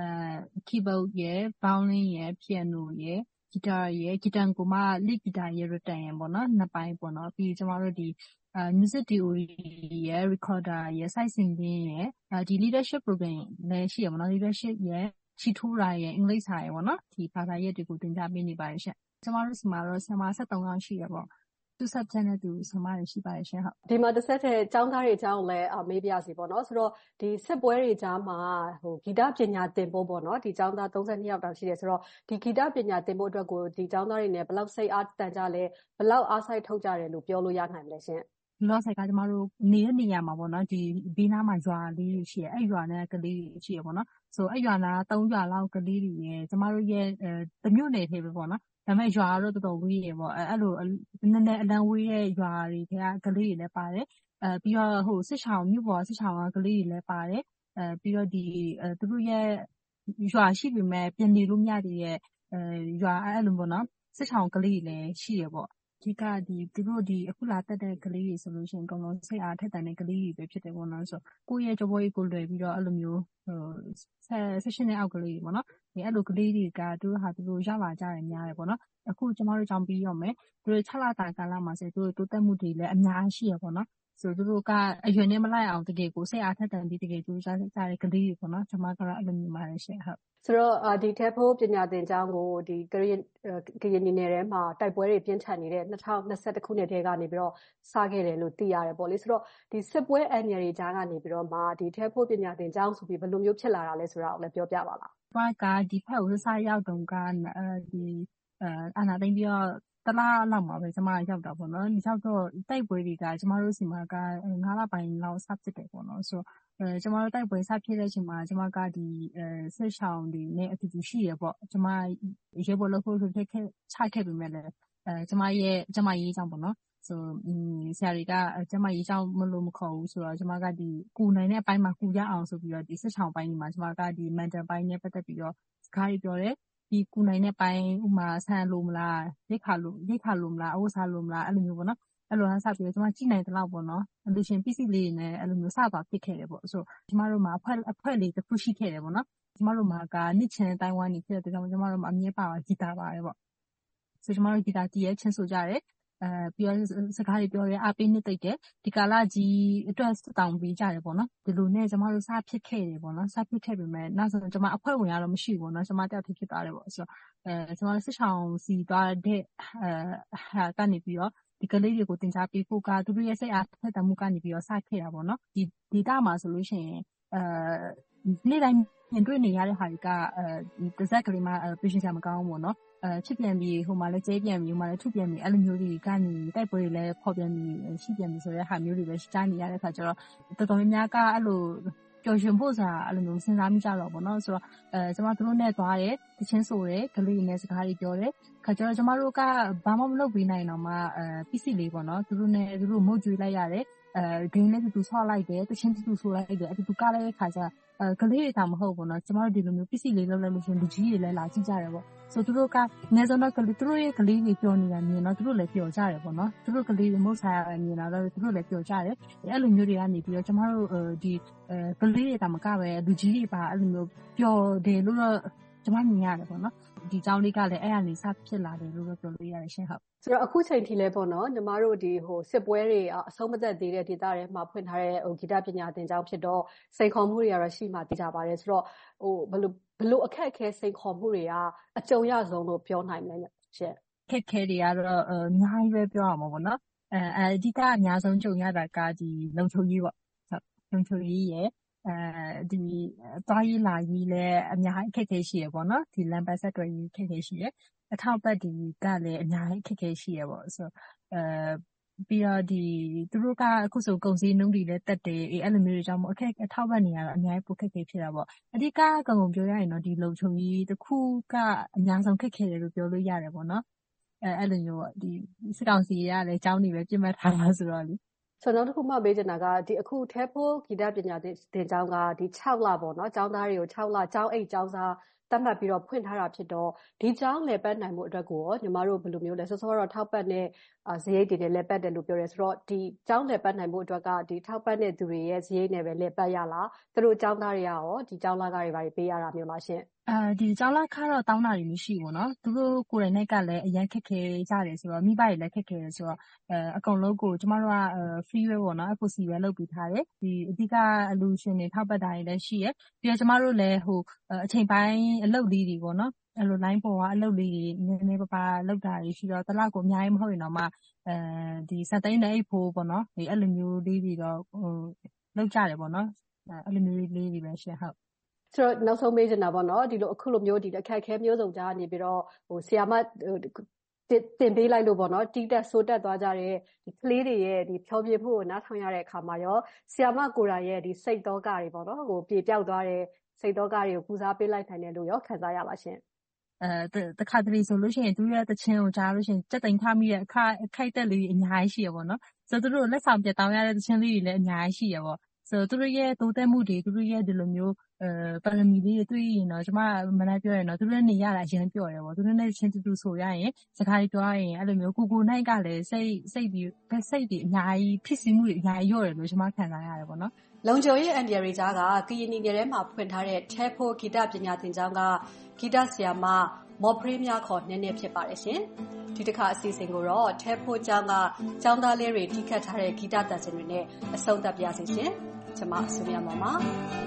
keyboard ရယ် violin ရယ် piano ရယ်ဂီတာရယ်ဂီတန်ကိုမှ lead ဂီတာရယ် return ရယ်ပေါ့နော်နှစ်ပိုင်းပေါ့နော်ပြီးကျမတို့ဒီ music theory ရယ် recorder ရယ် site singing ရယ်ဒီ leadership program လည်းရှိရပေါ့နော် leadership ရယ်ချီထိုးတာရယ်အင်္ဂလိပ်စာရယ်ပေါ့နော်ဒီဘာသာရပ်တွေကိုသင်ကြားပေးနေပါတယ်ရှင့်ကျမတို့ဆီမှာတော့ဆရာမ73ယောက်ရှိရပေါ့သူ subject နဲ့သူဆရာမတွေရှိပါတယ်ရှင်ဟုတ်ဒီမှာတစ်ဆက်တည်းကျောင်းသားတွေအကြောင်းလည်းမေးပြစီပေါ့နော်ဆိုတော့ဒီစစ်ပွဲတွေကြားမှာဂီတပညာသင်ဖို့ပေါ့နော်ဒီကျောင်းသား32ယောက်တောင်ရှိတယ်ဆိုတော့ဒီဂီတပညာသင်ဖို့အတွက်ကိုဒီကျောင်းသားတွေနဲ့ဘယ်လောက်စိတ်အားတန်ကြလဲဘယ်လောက်အားစိုက်ထုတ်ကြတယ်လို့ပြောလို့ရနိုင်မလဲရှင်လောဆိုင်ကကျမတို့နေတဲ့နေရာမှာပေါ့နော်ဒီဘေးနားမှာရွာလေးရှိရအဲ့ရွာနဲ့ကလေးတွေရှိရပေါ့နော်ဆိုအဲ့ရွာနာ3ရွာလောက်ကလေးတွေရဲ့ကျမတို့ရဲ့တမြို့နယ်ထဲပဲပေါ့နော်ဒါပေမဲ့ရွာတော့တော်တော်ဝေးရပေါ့အဲ့လိုနည်းနည်းအလံဝေးရဲ့ရွာတွေကကလေးတွေလည်းပါတယ်ပြီးတော့ဟိုစစ်ချောင်းမြို့ပေါ်စစ်ချောင်းကကလေးတွေလည်းပါတယ်ပြီးတော့ဒီသူတို့ရဲ့ရွာရှိပေမဲ့ပြင်နေလို့မရတဲ့ရွာအဲ့လိုပေါ့နော်စစ်ချောင်းကလေးတွေလည်းရှိရပေါ့ဒီကသူတို့ဒီအခုလာတက်တဲ့ကလေးတွေဆိုလို့ရှိရင်အကုန်လုံးစိတ်အားထက်သန်တဲ့ကလေးတွေပဲဖြစ်တယ်ပေါ့နော်ဆိုကိုယ့်ရဲ့ကြပွဲကိုလွယ်ပြီးတော့အဲ့လိုမျိုးsession နဲ့အောက်ကလေးတွေပေါ့နော်ဒီအဲ့လိုကလေးတွေကသူတို့ရောက်လာကြတယ်များတယ်ပေါ့နော်အခုကျမတို့ကြောင်းပြီးရောမယ်သူတို့6လတာကာလမှာဆိုသူတို့တိုးတက်မှုတွေလည်းအများကြီးရပေါ့နော်ဆိုသူတို့ကအရွယ်နဲ့မလိုက်အောင်တကယ်ကိုစိတ်အားထက်သန်ပြီးတကယ်ကြိုးစားကြတဲ့ကလေးတွေပေါ့နော်ကျမကတော့အဲ့လိုမျိုးပါတယ်ရှင့်ဟုတ်ဆိုတော့ဒီထဲဖိုးပညာသင်ကျောင်းကိုဒီကရင်နီနယ်ထဲမှာတိုက်ပွဲတွေပြင်းထန်နေတဲ့2021ခုနှစ်ထဲကနေပြီးတော့စခဲ့တယ်လို့သိရတယ်ပေါ့လေဆိုတော့ဒီစစ်ပွဲအန္တရာယ်တွေကြားကနေပြီးတော့မှဒီထဲဖိုးပညာသင်ကျောင်းဆိုပြီးဘယ်လိုမျိုးဖြစ်လာတာလဲဆိုတာကိုလည်းပြောပြပါလား။ကဒီဖက်ကိုစရောက်တုန်းကဒီအာနာသိမ့်ပြီးတော့တလားလောက်မှာပဲကျမရောက်တာပေါ့နော်။ရောက်တော့တိုက်ပွဲတွေကကျမတို့စီမှာက9လပိုင်းလောက်စဖြစ်တယ်ပေါ့နော်။ဆိုကျမတို့တိုက်ပွဲစဖြစ်တဲ့အချိန်မှာကျမကဒီဆက်ဆောင်တွေနဲ့အတူတူရှိရပေါ့။ကျမရေပေါ်လို့ဖို့ဖြစ်ခဲ့ချခဲ့ပြီမဲ့လည်းကျမရဲ့ကျမရေးကြောင့်ပေါ့နော်။ဆိုဆရာတွေကကျမရေးကြောင့်မလို့မခေါ်ဘူးဆိုတော့ကျမကဒီကူနိုင်တဲ့အပိုင်းမှာကူရအောင်ဆိုပြီးတော့ဒီဆက်ဆောင်ပိုင်းမှာကျမကဒီ mental ပိုင်းနဲ့ပတ်သက်ပြီးတော့စကားတွေပြောတယ်ဒီကူနိုင်တဲ့ပိုင်းဥမာဆန်လို့မလားရိတ်ခါလို့မလားအဝတ်စားလို့မလားအဲ့လိုမျိုးပေါ့နော်အဲ့လိုစပြီးတော့ကျမကြည့်နိုင်တဲ့လောက်ပေါ့နော်လူရှင်ပစ္စည်းလေးနဲ့အဲ့လိုမျိုးစသွားဖြစ်ခဲ့တယ်ပေါ့ဆိုကျမတို့မှာအဖွဲ့လေးတစ်ခုရှိခဲ့တယ်ပေါ့နော်ကျမတို့မှာကနှစ်ချင်တိုင်ဝမ်နေဖြစ်တဲ့ကြောင့်ကျမတို့မှာအမြဲပါဂီတာပါတယ်ပေါ့ဆိုကျမတို့ဂီတာတီးရဲချင်းဆိုကြတယ်ပြီးတော့စကားတွေပြောရဲအပေးနှစ်သိတယ်ဒီကာလကြီးအတွက်တောင်းပေးကြတယ်ပေါ့နော်ဒီလိုနဲ့ကျမတို့စဖြစ်ခဲ့တယ်ပေါ့နော်စဖြစ်ခဲ့ပေမဲ့နောက်ဆုံးကျမအဖွဲ့ဝင်ကတော့မရှိဘူးပေါ့နော်ကျမတယောက်ဖြစ်သွားတယ်ပေါ့ဆိုကျမစစ်ဆောင်စီသွားတဲ့ကနေပြီးတော့ဒီကလေးတွေကိုတင်ကြားပေးဖို့ကသူတို့ရဲ့စိတ်အားထက်သန်မှုကနေပြီးတော့စခဲ့တာပေါ့နော်ဒီဒေတာမှာဆိုလို့ရှိရင်နေ့တိုင်းမြင်တွေ့နေရတဲ့ဟာတွေကတစ်စက်ကလေးမှpatient ဆရာမကောင်းဘူးပေါ့နော်ချစ်ပြန်ပြီးဟိုမှာလည်းကျဲပြန်ပြီးဟိုမှာလည်းထုပြန်ပြီးအဲ့လိုမျိုးတွေကနေတိုက်ပွဲတွေလည်းဖော်ပြန်ပြီးရှိပြန်ပြီးဆိုတဲ့ဟာမျိုးတွေပဲကြားနေရတဲ့အခါကျတော့တော်တော်များများကအဲ့လိုပျော်ရွှင်ဖို့ဆိုတာအဲ့လိုမျိုးစဉ်းစားမိကြတော့ပေါ့နော်ဆိုတော့ကျမတို့နဲ့သွားတယ်တချင်းဆိုတယ်ကလေးနဲ့စကားတွေပြောတယ်ခါကျတော့ကျမတို့ကဘာမှမလုပ်ပေးနိုင်တော့မှပစ္စည်းလေးပေါ့နော်သူတို့မုတ်ကျွေးလိုက်ရတယ်ဂိမ်းလေးတူဆော့လိုက်တယ်တချင်းတူဆိုလိုက်တယ်အတူကလည်းခါကျကလေးတွေတောင်မဟုတ်ဘူးเนาะကျမတို့ဒီလိုမျိုးပစ္စည်းလေးလောက်လိုက်လို့ရှင်လူကြီးတွေလည်းလာကြည့်ကြတယ်ပေါ့ဆိုသူတို့ကအနည်းဆုံးတော့သူတို့ရဲ့ကလေးတွေပျော်နေတာမြင်တော့သူတို့လည်းပျော်ကြတယ်ပေါ့နော်သူတို့ကလေးတွေမဟုတ်ဆိုင်ရမြင်လာတော့သူတို့လည်းပျော်ကြတယ်အဲ့လိုမျိုးတွေကနေပြီးတော့ကျမတို့ဒီကလေးတွေတောင်မကပဲလူကြီးတွေပါအဲ့လိုမျိုးပျော်တယ်လို့တော့ကျမမြင်ရတယ်ပေါ့နော်ဒီကြောင်းလေးကလည်းအဲ့ကနေစဖြစ်လာတယ်လို့ပြောလို့ရတယ်ရှင်ဟုတ်ဆိုတော့အခုချိန်ထိလဲပေါ့နော်ညီမတို့ဒီစစ်ပွဲတွေအဆုံးမသက်သေးတဲ့ဒေသတွေမှာဖွင့်ထားတဲ့ဂီတပညာသင်ကျောင်းဖြစ်တော့စိန်ခေါ်မှုတွေကတော့ရှိမှသိကြပါတယ်ဆိုတော့ဘယ်လိုအခက်အခဲစိန်ခေါ်မှုတွေကအကြုံရဆုံးလို့ပြောနိုင်မလဲရှင်ခက်ခဲတွေကတော့အများကြီးပဲပြောရမှာပေါ့နော်အဓိကအများဆုံးကြုံရတာကဒီလုံခြုံရေးပေါ့လုံခြုံရေးရဲ့ဒီသွားရေးလာရေးလည်းအများကြီးအခက်အခဲရှိရပေါ့နော်ဒီလမ်းပန်းဆက်သွယ်ရေးအခက်အခဲရှိရအထောက်ပံ့ဒီကလည်းအများကြီးအခက်အခဲရှိရပေါ့ဆိုပြီးတော့ဒီသူတို့ကအခုဆိုကုန်စည်နှုန်းတွေလည်းတက်တယ်အဲ့လိုမျိုးတွေကြောင့်အထောက်ပံ့နေရတော့အများကြီးပိုခက်ခဲဖြစ်တာပေါ့အဓိကကုန်ပြောရရင်တော့ဒီလုံခြုံရေးတစ်ခုကအများဆုံးခက်ခဲတယ်လို့ပြောလို့ရတယ်ပေါ့နော်အဲ့လိုမျိုးဒီစစ်ကောင်စီရလည်းအကြောင်းတွေပဲပြတ်မှတ်ထားတာဆိုတော့လေဆိုတော့နောက်တစ်ခုမှမေးချင်တာကဒီအခုထဲဖို့ဂီတပညာသင်ကျောင်းကဒီ6လပေါ့နော်ကျောင်းသားတွေကို6လကျောင်းအိတ်ကျောင်းသားသတ်မှတ်ပြီးတော့ဖွင့်ထားတာဖြစ်တော့ဒီကျောင်းလည်ပတ်နိုင်မှုအတွက်ကိုညီမတို့ဘယ်လိုမျိုးလဲစောစောတော့ထောက်ပတ်နဲ့ဇရိတ်တွေနဲ့လည်ပတ်တယ်လို့ပြောရဲဆိုတော့ဒီကျောင်းလည်ပတ်နိုင်မှုအတွက်ကဒီထောက်ပတ်တဲ့သူတွေရဲ့ဇရိတ်နဲ့ပဲလည်ပတ်ရလားသူတို့ကျောင်းသားတွေကရောဒီကျောင်းလာကားတွေဘာတွေပေးရတာမျိုးလားရှင်ဒီကျောင်းလာခါတော့တောင်းတာတွေမရှိဘူးเนาะသူတို့ကိုယ်တိုင်နဲ့ကလည်းအရင်ခက်ခဲကြတယ်ဆိုတော့မိဘတွေလည်းခက်ခဲတယ်ဆိုတော့အကုန်လုံးကိုကျမတို့က free ပဲပေါ့เนาะ FOC ပဲလုပ်ပေးထားတယ်ဒီအဓိကအလူရှင်တွေထောက်ပတ်တာတွေလည်းရှိရပြီးတော့ကျမတို့လည်းအချိန်ပိုင်းအလုပ်လေးတွေပေါ့เนาะအဲ့လို line ပေါ်ကအလုပ်လေးတွေနည်းနည်းပါလုပ်တာတွေရှိတော့တလောက်ကိုအများကြီးမဟုတ်ရင်တော့မှဒီစက်သိန်းနဲ့အိတ်ဖို့ပေါ့เนาะဒီအဲ့လိုမျိုးလေးတွေတော့လုပ်ကြတယ်ပေါ့เนาะအဲ့လိုမျိုးလေးတွေပဲရှင်းဟုတ်ဆိုတော့နောက်ဆုံးမေးချင်တာပေါ့နော်ဒီလိုအခုလိုမျိုးဒီအခက်အခဲမျိုးစုံကြားနေပြီးတော့ဆီယာမတင်ပေးလိုက်လို့ပေါ့နော်တီးတက်ဆိုးတက်သွားကြတဲ့ဒီကလေးတွေရဲ့ဒီဖြောပြမှုကိုနားထောင်ရတဲ့အခါမှာရောဆီယာမကိုယ်တိုင်ရဲ့ဒီစိတ်သောကတွေပေါ့နော်ပြေပြောက်သွားတဲ့စိတ်သောကတွေကိုပူစားပေးလိုက်နိုင်တယ်လို့ရောခံစားရပါရှင်တခါတလေဆိုလို့ရှိရင်သူရဲ့တခြင်းကိုကြားလို့ရှိရင်စက်သိမ်းထားမိတဲ့အခခိုက်တက်လေးအများကြီးရှိရပေါ့နော်ဆိုတော့သူတို့လက်ဆောင်ပြတောင်းရတဲ့တခြင်းလေးတွေလည်းအများကြီးရှိရပေါ့ဆိုတော့သူတို့ရဲ့တိုးတက်မှုတွေသူတို့ရဲ့ဒီလိုမျိုးပါရမီလေးတွေတွေ့ရင်တော့ကျမမနိုင်ပြောရရင်တော့သူတို့နေရတာအရင်ပြောတယ်ပေါ့သူတို့နဲ့ချင်းတူဆိုရရင်စကားတွေပြောရရင်အဲ့လိုမျိုးကိုနိုင်ကလည်းစိတ်တွေအများကြီးဖြစ်စီမှုတွေအများကြီးရော့တယ်လို့ကျမခံစားရတယ်ပေါ့နော်လုံခြုံရေးအန်ဒီရီကြားကကရင်နီနယ်ထဲမှာဖွင့်ထားတဲ့ထဲဖို့ဂီတပညာသင်ကျောင်းကဂီတဆရာမမော်ဖရေးများခေါ်နည်းနည်းဖြစ်ပါတယ်ရှင်ဒီတစ်ခါအစီအစဉ်ကိုတော့ထဲဖို့ကျောင်းကကျောင်းသားလေးတွေတီးခတ်ထားတဲ့ဂီတသံစင်တွေနဲ့အဆုံးသတ်ပြရစီရှင်ကျွန်မဆုမြတ်မောင်ပါ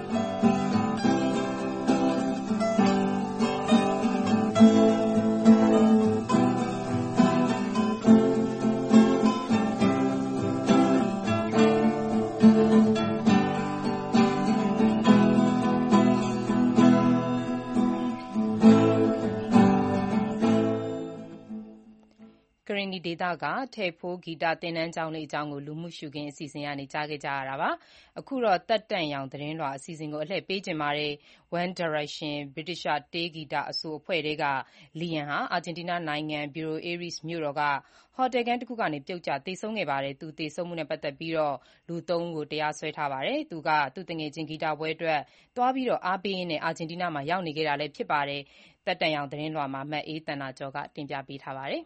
ကရင်နီဒေသကထဲဖိုးဂီတသင်တန်းကျောင်းလေးအကြောင်းကိုလူမှုရှုခင်းအစီအစဉ်ကနေကြားခဲ့ကြရတာပါအခုတော့တက်တန့်ရောင်သတင်းလွှာအစီအစဉ်ကိုအလှည့်ပေးခြင်းပါတယ် One Direction ဗြိတိရှတေးဂီတအဆိုအဖွဲ့တွေကလီယန်ဟာအာဂျင်တီးနားနိုင်ငံဘီရိုအေရီစ်မြို့တော်ကဟိုတယ်ခန်းတစ်ခုကနေပြုတ်ကျသေဆုံးခဲ့ပါတယ်သူသေဆုံးမှုနဲ့ပတ်သက်ပြီးတော့လူ၃ဦးကိုတရားစွဲထားပါတယ်သူကသူ့တငယ်ချင်းဂီတပွဲအတွက်သွားပြီးတော့အားပေးရင်းနဲ့အာဂျင်တီးနားမှာရောက်နေခဲ့တာလည်းဖြစ်ပါတယ်တက်တန့်ရောင်သတင်းလွှာမှာမတ်အေးတန်နာကျော်ကတင်ပြပေးထားပါတယ်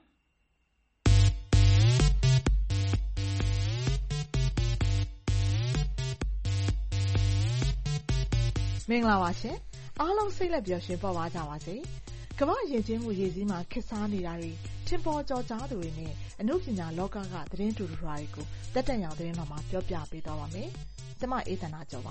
မင်္ဂလာပါရှင်အားလုံးစိတ်လက်ပျော်ရွှင်ပေါ်ပါကြပါစေကမ္ဘာယဉ်ကျေးမှုရည်စည်းမှာခေတ်စားနေတာတွေထင်ပေါ်ကျော်ကြားသူတွေနဲ့အမှုပညာလောကကသတင်းတူတူတွေကိုတက်တန့်ရောင်သတင်းတော်မှာပြောပြပေးသွားပါမယ်ကျွန်မအေးသနာကျော်ပါ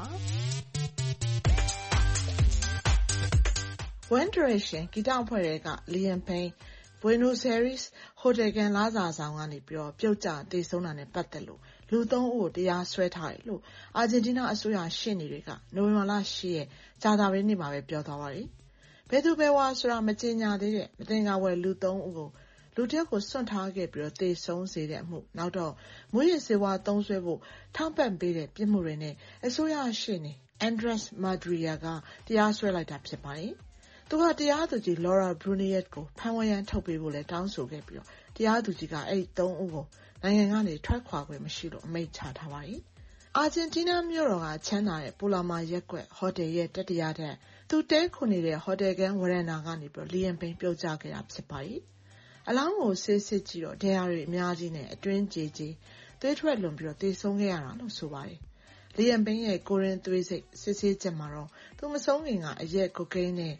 One Direction ဂီတအဖွဲ့တွေကလီယန်ပိန်းBuenos Aires ဟိုတယ်ကန်လာစာဆောင်ကနေပြီးတော့ပြုတ်ကျသေဆုံးတာနဲ့ပတ်သက်လို့လူ၃ဦးကိုတရားစွဲထားတယ်လို့အာဂျင်တီးနားအစိုးရရှေ့နေတွေကနိုဝင်ဘာလ10ရက်ကြာသပတေးနေ့မှာပဲပြောသွားပါတယ်။ဘယ်သူဘယ်ဝါဆိုတာမကြေညာသေးတဲ့မသင်္ကာဖွယ်လူ၃ဦးကိုလူတစ်ယောက်ကိုစွန့်ထားခဲ့ပြီးတော့သေဆုံးစေတဲ့အမှုနောက်တော့မွေးရစေဝါသုံးစွဲဖို့ထောက်ပံ့ပေးတဲ့ပြစ်မှုတွေနဲ့အစိုးရရှေ့နေ Andres Madria ကတရားစွဲလိုက်တာဖြစ်ပါတယ်။သူကတရားသူကြီး Laura Bruniet ကိုဖမ်းဝရမ်းထုတ်ပေးဖို့လဲတောင်းဆိုခဲ့ပြီးတော့တရားသူကြီးကအဲ့ဒီ၃ဦးကိုနိုင်ငံကနေထွက်ခွာခွင့်မရှိလို့အမိန့်ချထားပါတယ်။အာဂျင်တီးနားမြို့တော်ကချမ်းသာတဲ့ပူလာမာရက်ကွက်ဟိုတယ်ရဲ့တတိယထပ်သူတဲခုနေတဲ့ဟိုတယ်ကန်ဝရန်နာကနေပြီးလီယန်ပိန်းပြုတ်ကျခဲ့တာဖြစ်ပါတယ်။အလောင်းကိုဆေးစစ်ကြည့်တော့ဒဏ်ရာတွေအများကြီးနဲ့အတွင်းကြေသွေးထွက်လွန်ပြီးတော့သေဆုံးခဲ့ရတာလို့ဆိုပါတယ်။လီယန်ပိန်းရဲ့ကိုရင်သွေးစိတ်စစ်ဆေးချက်မှာတော့သူမဆုံးခင်ကအရက်ကိုကိန်းနဲ့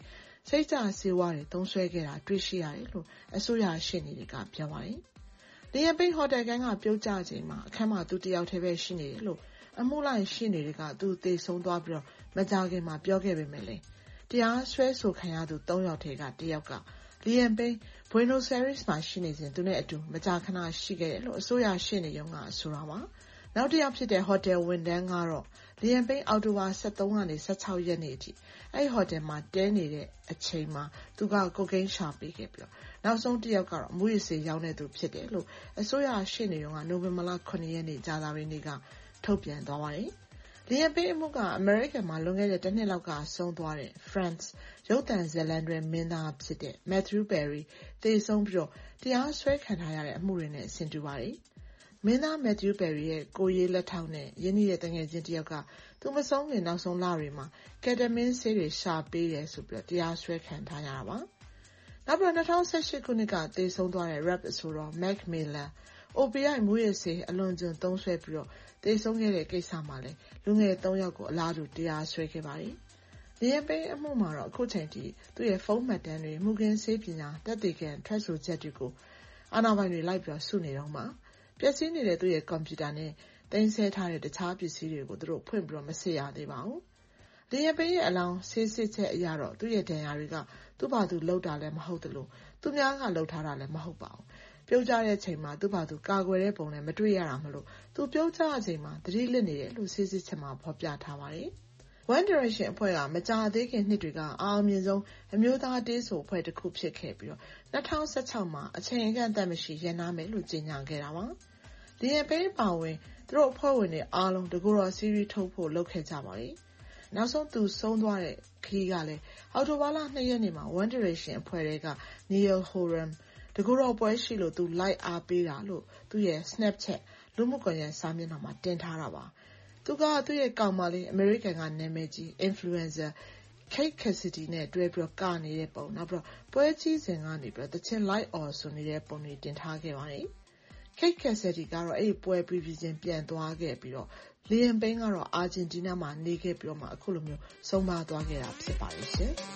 စိတ်ကြဆေးဝါးတွေသုံးစွဲခဲ့တာတွေ့ရှိရတယ်လို့အစိုးရရှေ့နေတွေကပြောပါတယ်။လေယာဉ်ပိတ်ဟိုတယ်ခန်းကပြုတ်ကျချိန်မှာအခန်းမှာသူတယောက်တည်းပဲရှိနေတယ်လို့အမှုလိုက်ရှေ့နေတွေကသူသေဆုံးသွားပြီးမကြာခင်မှာပြောခဲ့ပေမဲ့လည်းတရားစွဲဆိုခံရသူ3ယောက်ထဲက1ယောက်ကလေယာဉ်ပိတ် Buenos Aires မှာရှိနေစဉ်သူနဲ့အတူမကြာခဏရှိခဲ့တယ်လို့အစိုးရရှေ့နေရုံးကဆိုတာပါ။နောက်တစ်ယောက်ဖြစ်တဲ့ဟိုတယ်ဝန်ထမ်းကတော့လေယာဉ်ပိတ်အောက်တိုဘာ23ကနေ16ရက်နေ့အထိအဲ့ဟိုတယ်မှာတဲနေတဲ့အချိန်မှာသူကကိုကိန်းရှာပေးခဲ့ပြီးနောက်ဆုံးတစ်ယောက်ကတော့မူရစေရောင်းတဲ့သူဖြစ်တယ်လို့အစိုးရရှေ့နေရုံးကနိုဝင်ဘာလ9ရက်နေ့ကြာသပတေးနေ့ကထုတ်ပြန်သွားပါတယ်။လေယာဉ်ပိတ်အမှုကအမေရိကန်မှာလွန်ခဲ့တဲ့တစ်နှစ်လောက်ကဆုံးသွားတဲ့ France ရုပ်သံဇာတ်လမ်းတွဲမင်းသားဖြစ်တဲ့ Matthew Perry သေဆုံးပြီးတရားစွဲခံထားရတဲ့အမှုတွေနဲ့ဆင်တူပါတယ်။မင်းသား Matthew Perry ရဲ့ကိုရေးလက်ထောက်နဲ့ရင်းနှီးတဲ့တငယ်ချင်းတစ်ယောက်ကသူမဆုံးခင်နောက်ဆုံးလတွေမှာကက်တမင်းဆေးတွေရှာပေးတယ်ဆိုပြီးတရားစွဲခံထားရတာပါ။နောက်ပြီး2018ခုနှစ်ကသေဆုံးသွားတဲ့ rap ဆိုတော့ Mac Miller OPI မူရစေအလွန်ကျွံသုံးစွဲပြီးသေဆုံးခဲ့တဲ့ကိစ္စမှာလည်းလူငယ်3ယောက်ကိုအလားတူတရားစွဲခဲ့ပါတယ်။လေယာဉ်ပိတ်အမှုမှာတော့အခုချိန်ထိသူ့ရဲ့ဖုန်းမှတ်တမ်းတွေမှုခင်းဆေးပညာတက်သေးခံထွက်ဆိုချက်တွေကိုအာဏာပိုင်တွေလိုက်ပြီးစုနေတော့မှပျက်စီးနေတဲ့သူ့ရဲ့ကွန်ပျူတာနဲ့တင်ဆက်ထားတဲ့တခြားပစ္စည်းတွေကိုသူတို့ဖွင့်ပြီးမစစ်ရသေးပါဘူး။လေယာဉ်ပိတ်ရဲ့အလောင်းဆေးစစ်ချက်အရတော့သူ့ရဲ့ဒဏ်ရာတွေကသူ့ဘာသူလှုပ်တာလည်းမဟုတ်သလိုသူများကလှုပ်ထားတာလည်းမဟုတ်ပါဘူး။ပြုတ်ကျတဲ့အချိန်မှာသူ့ဘာသူကာကွယ်တဲ့ပုံလည်းမတွေ့ရတာမလို့သူပြုတ်ကျတဲ့အချိန်မှာသတိလစ်နေတယ်လို့ဆေးစစ်ချက်မှာဖော်ပြထားပါတယ်။ One Direction အဖွဲ့ကမကြာသေးခင်နှစ်တွေကအောင်မြင်ဆုံးအမျိုးသားတေးဆိုအဖွဲ့တစ်ခုဖြစ်ခဲ့ပြီး2016မှာအချိန်အကန့်အသတ်မရှိရပ်နားမယ်လို့ကြေညာခဲ့တာပါ။လေယာဉ်ပိတ်ပါဝင်သူတို့အဖွဲ့ဝင်တွေအားလုံးတကူတော်စီးရီးထုတ်ဖို့လုပ်ခဲ့ကြပါတယ်။နောက်ဆုံးသူဆုံးသွားတဲ့ခရီးကလည်းအောက်တိုဘာလ2ရက်နေ့မှာ One Direction အဖွဲ့တွေက Niall Horan တကူတော်ပွဲရှိလို့သူလိုက်အားပေးတာလို့သူ့ရဲ့ Snapchat လူမှုကွန်ရက်စာမျက်နှာမှာတင်ထားတာပါ။သူကသူ့ရဲ့ကောင်မလေးအမေရိကန်ကနာမည်ကြီး influencer Kate Cassidy နဲ့တွဲပြီးကနေတဲ့ပုံနောက်ပြီးပွဲကြီးစဉ်ကနေပြီးတချင်း live or ဆိုနေတဲ့ပုံတွေတင်ထားခဲ့ပါတယ်။ Kate Cassidy ကတော့အဲ့ဒီပွဲပြီးပြီးချင်းပြန်သွားခဲ့ပြီးလေယာဉ်ပိန်းကတော့အာဂျင်တီးနားမှာနေခဲ့ပြီးမှအခုလိုမျိုးဆုံးမသွားခဲ့တာဖြစ်ပါတယ်ရှင်။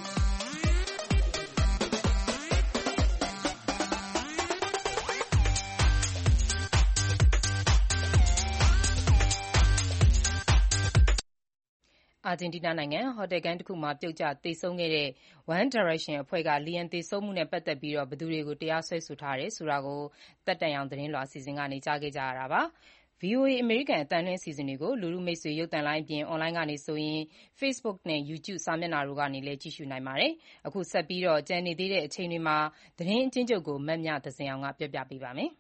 အာဂျင်တီးနားနိုင်ငံဟိုတယ်ခန်းတစ်ခုမှာပြုတ်ကျသေဆုံးခဲ့တဲ့ One Direction အဖွဲ့ကလီယန်သေဆုံးမှုနဲ့ပတ်သက်ပြီးဘယ်သူတွေကိုတရားစွဲဆိုထားတယ်ဆိုတာကိုသက်တမ်းအောင်သတင်းလွှာအစီအစဉ်ကနေကြားခဲ့ကြရတာပါ။ VOA အမေရိကန်အသံလွှင့်အစီအစဉ်တွေကိုလူထုမိတ်ဆွေရုပ်သံလိုင်းအပြင်အွန်လိုင်းကနေဆိုရင် Facebook နဲ့ YouTube စာမျက်နှာတို့ကနေလည်းကြည့်ရှုနိုင်ပါတယ်။အခုဆက်ပြီးကျန်နေသေးတဲ့အချိန်တွေမှာသတင်းအကျဉ်းချုပ်ကိုမမြသဇင်အောင်ကပြောပြပေးပါမယ်။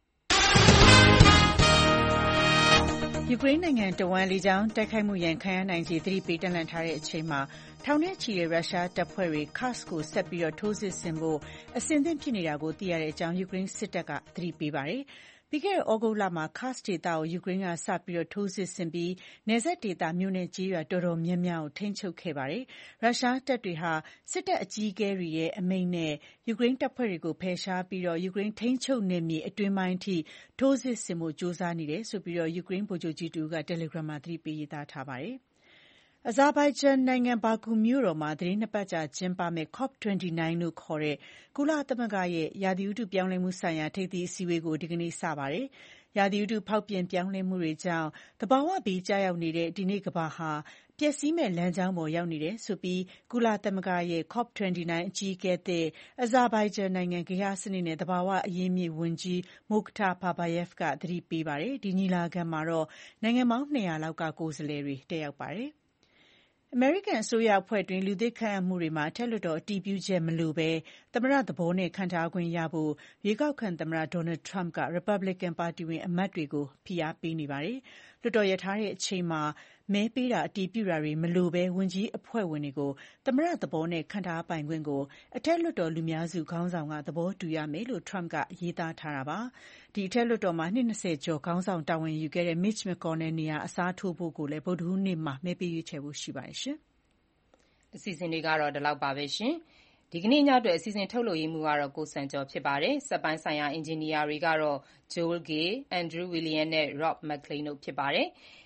ယူကရိန်းနိုင်ငံတဝန်းလေကြောင်းတိုက်ခိုက်မှုရန်ခံရနိုင်ခြေသတိပေးတပ်လှန့်ထားတဲ့အချိန်မှာထောင်နဲ့ချီတဲ့ရုရှားတပ်ဖွဲ့တွေ Kursk ကိုဆက်ပြီးထိုးစစ်ဆင်ဖို့အဆင်သင့်ဖြစ်နေတာကိုသိရတဲ့အကြောင်းယူကရိန်းစစ်တပ်ကသတိပေးပါတယ်။ပြီးခဲ့တဲ့ဩဂုတ်လမှာ Kursk ဒေသကိုယူကရိန်းကစပြီးထိုးစစ်ဆင်ပြီးနယ်စပ်ဒေသမြို့နဲ့ကျေးရွာတော်တော်များများကိုထိန်းချုပ်ခဲ့ပါတယ်။ရုရှားတပ်တွေဟာစစ်တပ်အကြီးအကဲတွေရဲ့အမိန့်နဲ့ယူကရိန်းတပ်ဖွဲ့တွေကိုဖယ်ရှားပြီးယူကရိန်းထိန်းချုပ်နယ်မြေအတွင်းပိုင်းအထိထိုးစစ်ဆင်ဖို့ကြိုးစားနေတယ်ဆိုပြီးယူကရိန်းဗိုလ်ချုပ်ကြီးတဦးက Telegram မှာသတိပေးရေးသားထားပါတယ်။ အဇာဘိုင်ဂျန်နိုင်ငံဘာကူမြို့တော်မှာသီတင်း2ပတ်ကြာကျင်းပမယ့် COP29 လို့ခေါ်တဲ့ကုလသမဂ္ဂရဲ့ရာသီဥတုပြောင်းလဲမှုဆိုင်ရာထိပ်သီးအစည်းအဝေးကိုဒီကနေ့စပါတယ်။ရာသီဥတုဖောက်ပြန်ပြောင်းလဲမှုတွေကြောင့်သဘာဝဘေးကျရောက်နေတဲ့ဒီနေ့ကမ္ဘာဟာပျက်စီးမဲ့လမ်းကြောင်းပေါ်ရောက်နေတယ်ဆိုပြီးကုလသမဂ္ဂရဲ့ COP29 အကြီးအကဲသစ်အဇာဘိုင်ဂျန်နိုင်ငံဂေဟစနစ်နဲ့သဘာဝအရင်းမြစ်ဝန်ကြီး Mokhtar Babayev ကသတိပေးပါတယ်။ဒီညီလာခံမှာနိုင်ငံပေါင်း200လောက်ကကိုယ်စားလှယ်တွေတက်ရောက်ပါတယ်။အမေရိကန်အစိုးရအဖွဲ့တွင်းလူသစ်ခန့်အပ်မှုတွေမှာအထက်လွှတ်တော်အတည်ပြုချက်မလိုဘဲသမ္မတသဘောနဲ့ခန့်ထားခွင့်ရဖို့ရွေးကောက်ခံသမ္မတ Donald Trump က Republican ပါတီဝင်အမတ်တွေကိုဖိအားပေးနေပါတယ်။လွှတ်တော်ရပ်ထားတဲ့အချိန်မှာမဲပေးတာအတည်ပြုတာတွေမလိုဘဲဝန်ကြီးအဖွဲ့ဝင်တွေကိုသမ္မတသဘောနဲ့ခန့်ထားပိုင်ခွင့်ကိုအထက်လွှတ်တော်လူများစုခေါင်းဆောင်ကသဘောတူရမယ်လို့ Trump ကရေးသားထားတာပါ။ဒီအထက်လွှတ်တော်မှာနှစ်20ကျော်ခေါင်းဆောင်တာဝန်ယူခဲ့တဲ့ Mitch McConnell နေရာအစားထိုးဖို့ကိုလည်းဗုဒ္ဓဟူးနေ့မှာမဲပေးရွေးချယ်ဖို့ရှိပါတယ်။အစီအစဉ်တွေကတော့ဒီလောက်ပါပဲရှင်။ဒီကနေ့ညအတွက်အစီအစဉ်ထုတ်လုပ်ရေးမှူးကတော့ကိုစံကျော်ဖြစ်ပါတယ်။စက်ပိုင်းဆိုင်ရာအင်ဂျင်နီယာတွေကတော့ Joel Gay, Andrew William နဲ့ Rob McLean တို့ဖြစ်ပါတယ်။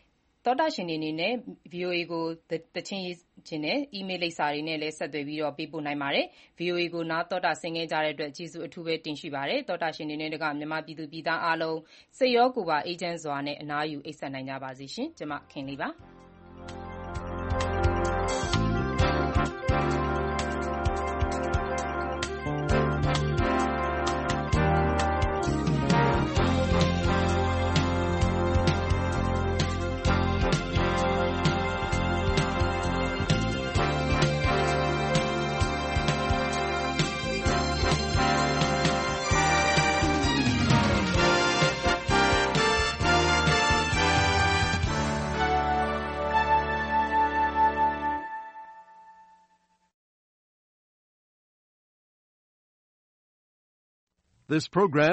သောတာရှင်တွေအနေနဲ့ VOA ကိုသချင်းရေးချင်တဲ့ အီးမေးလ်လိပ်စာတွေနဲ့လည်းဆက်သွယ်ပြီးပေးပို့နိုင်ပါတယ်။ VOA ကိုနားတော်တာဆင်ခဲ့ကြတဲ့အတွက်ကျေးဇူးအထူးပဲတင်ရှိပါတယ်။သောတာရှင်တွေနဲ့တကမြန်မာပြည်သူပြည်သားအားလုံးစိတ်ရောကိုယ်ပါအေးချမ်းစွာနဲ့အနားယူအိပ်စက်နိုင်ကြပါစေရှင်။ကျွန်မခင်လေးပါ။ This program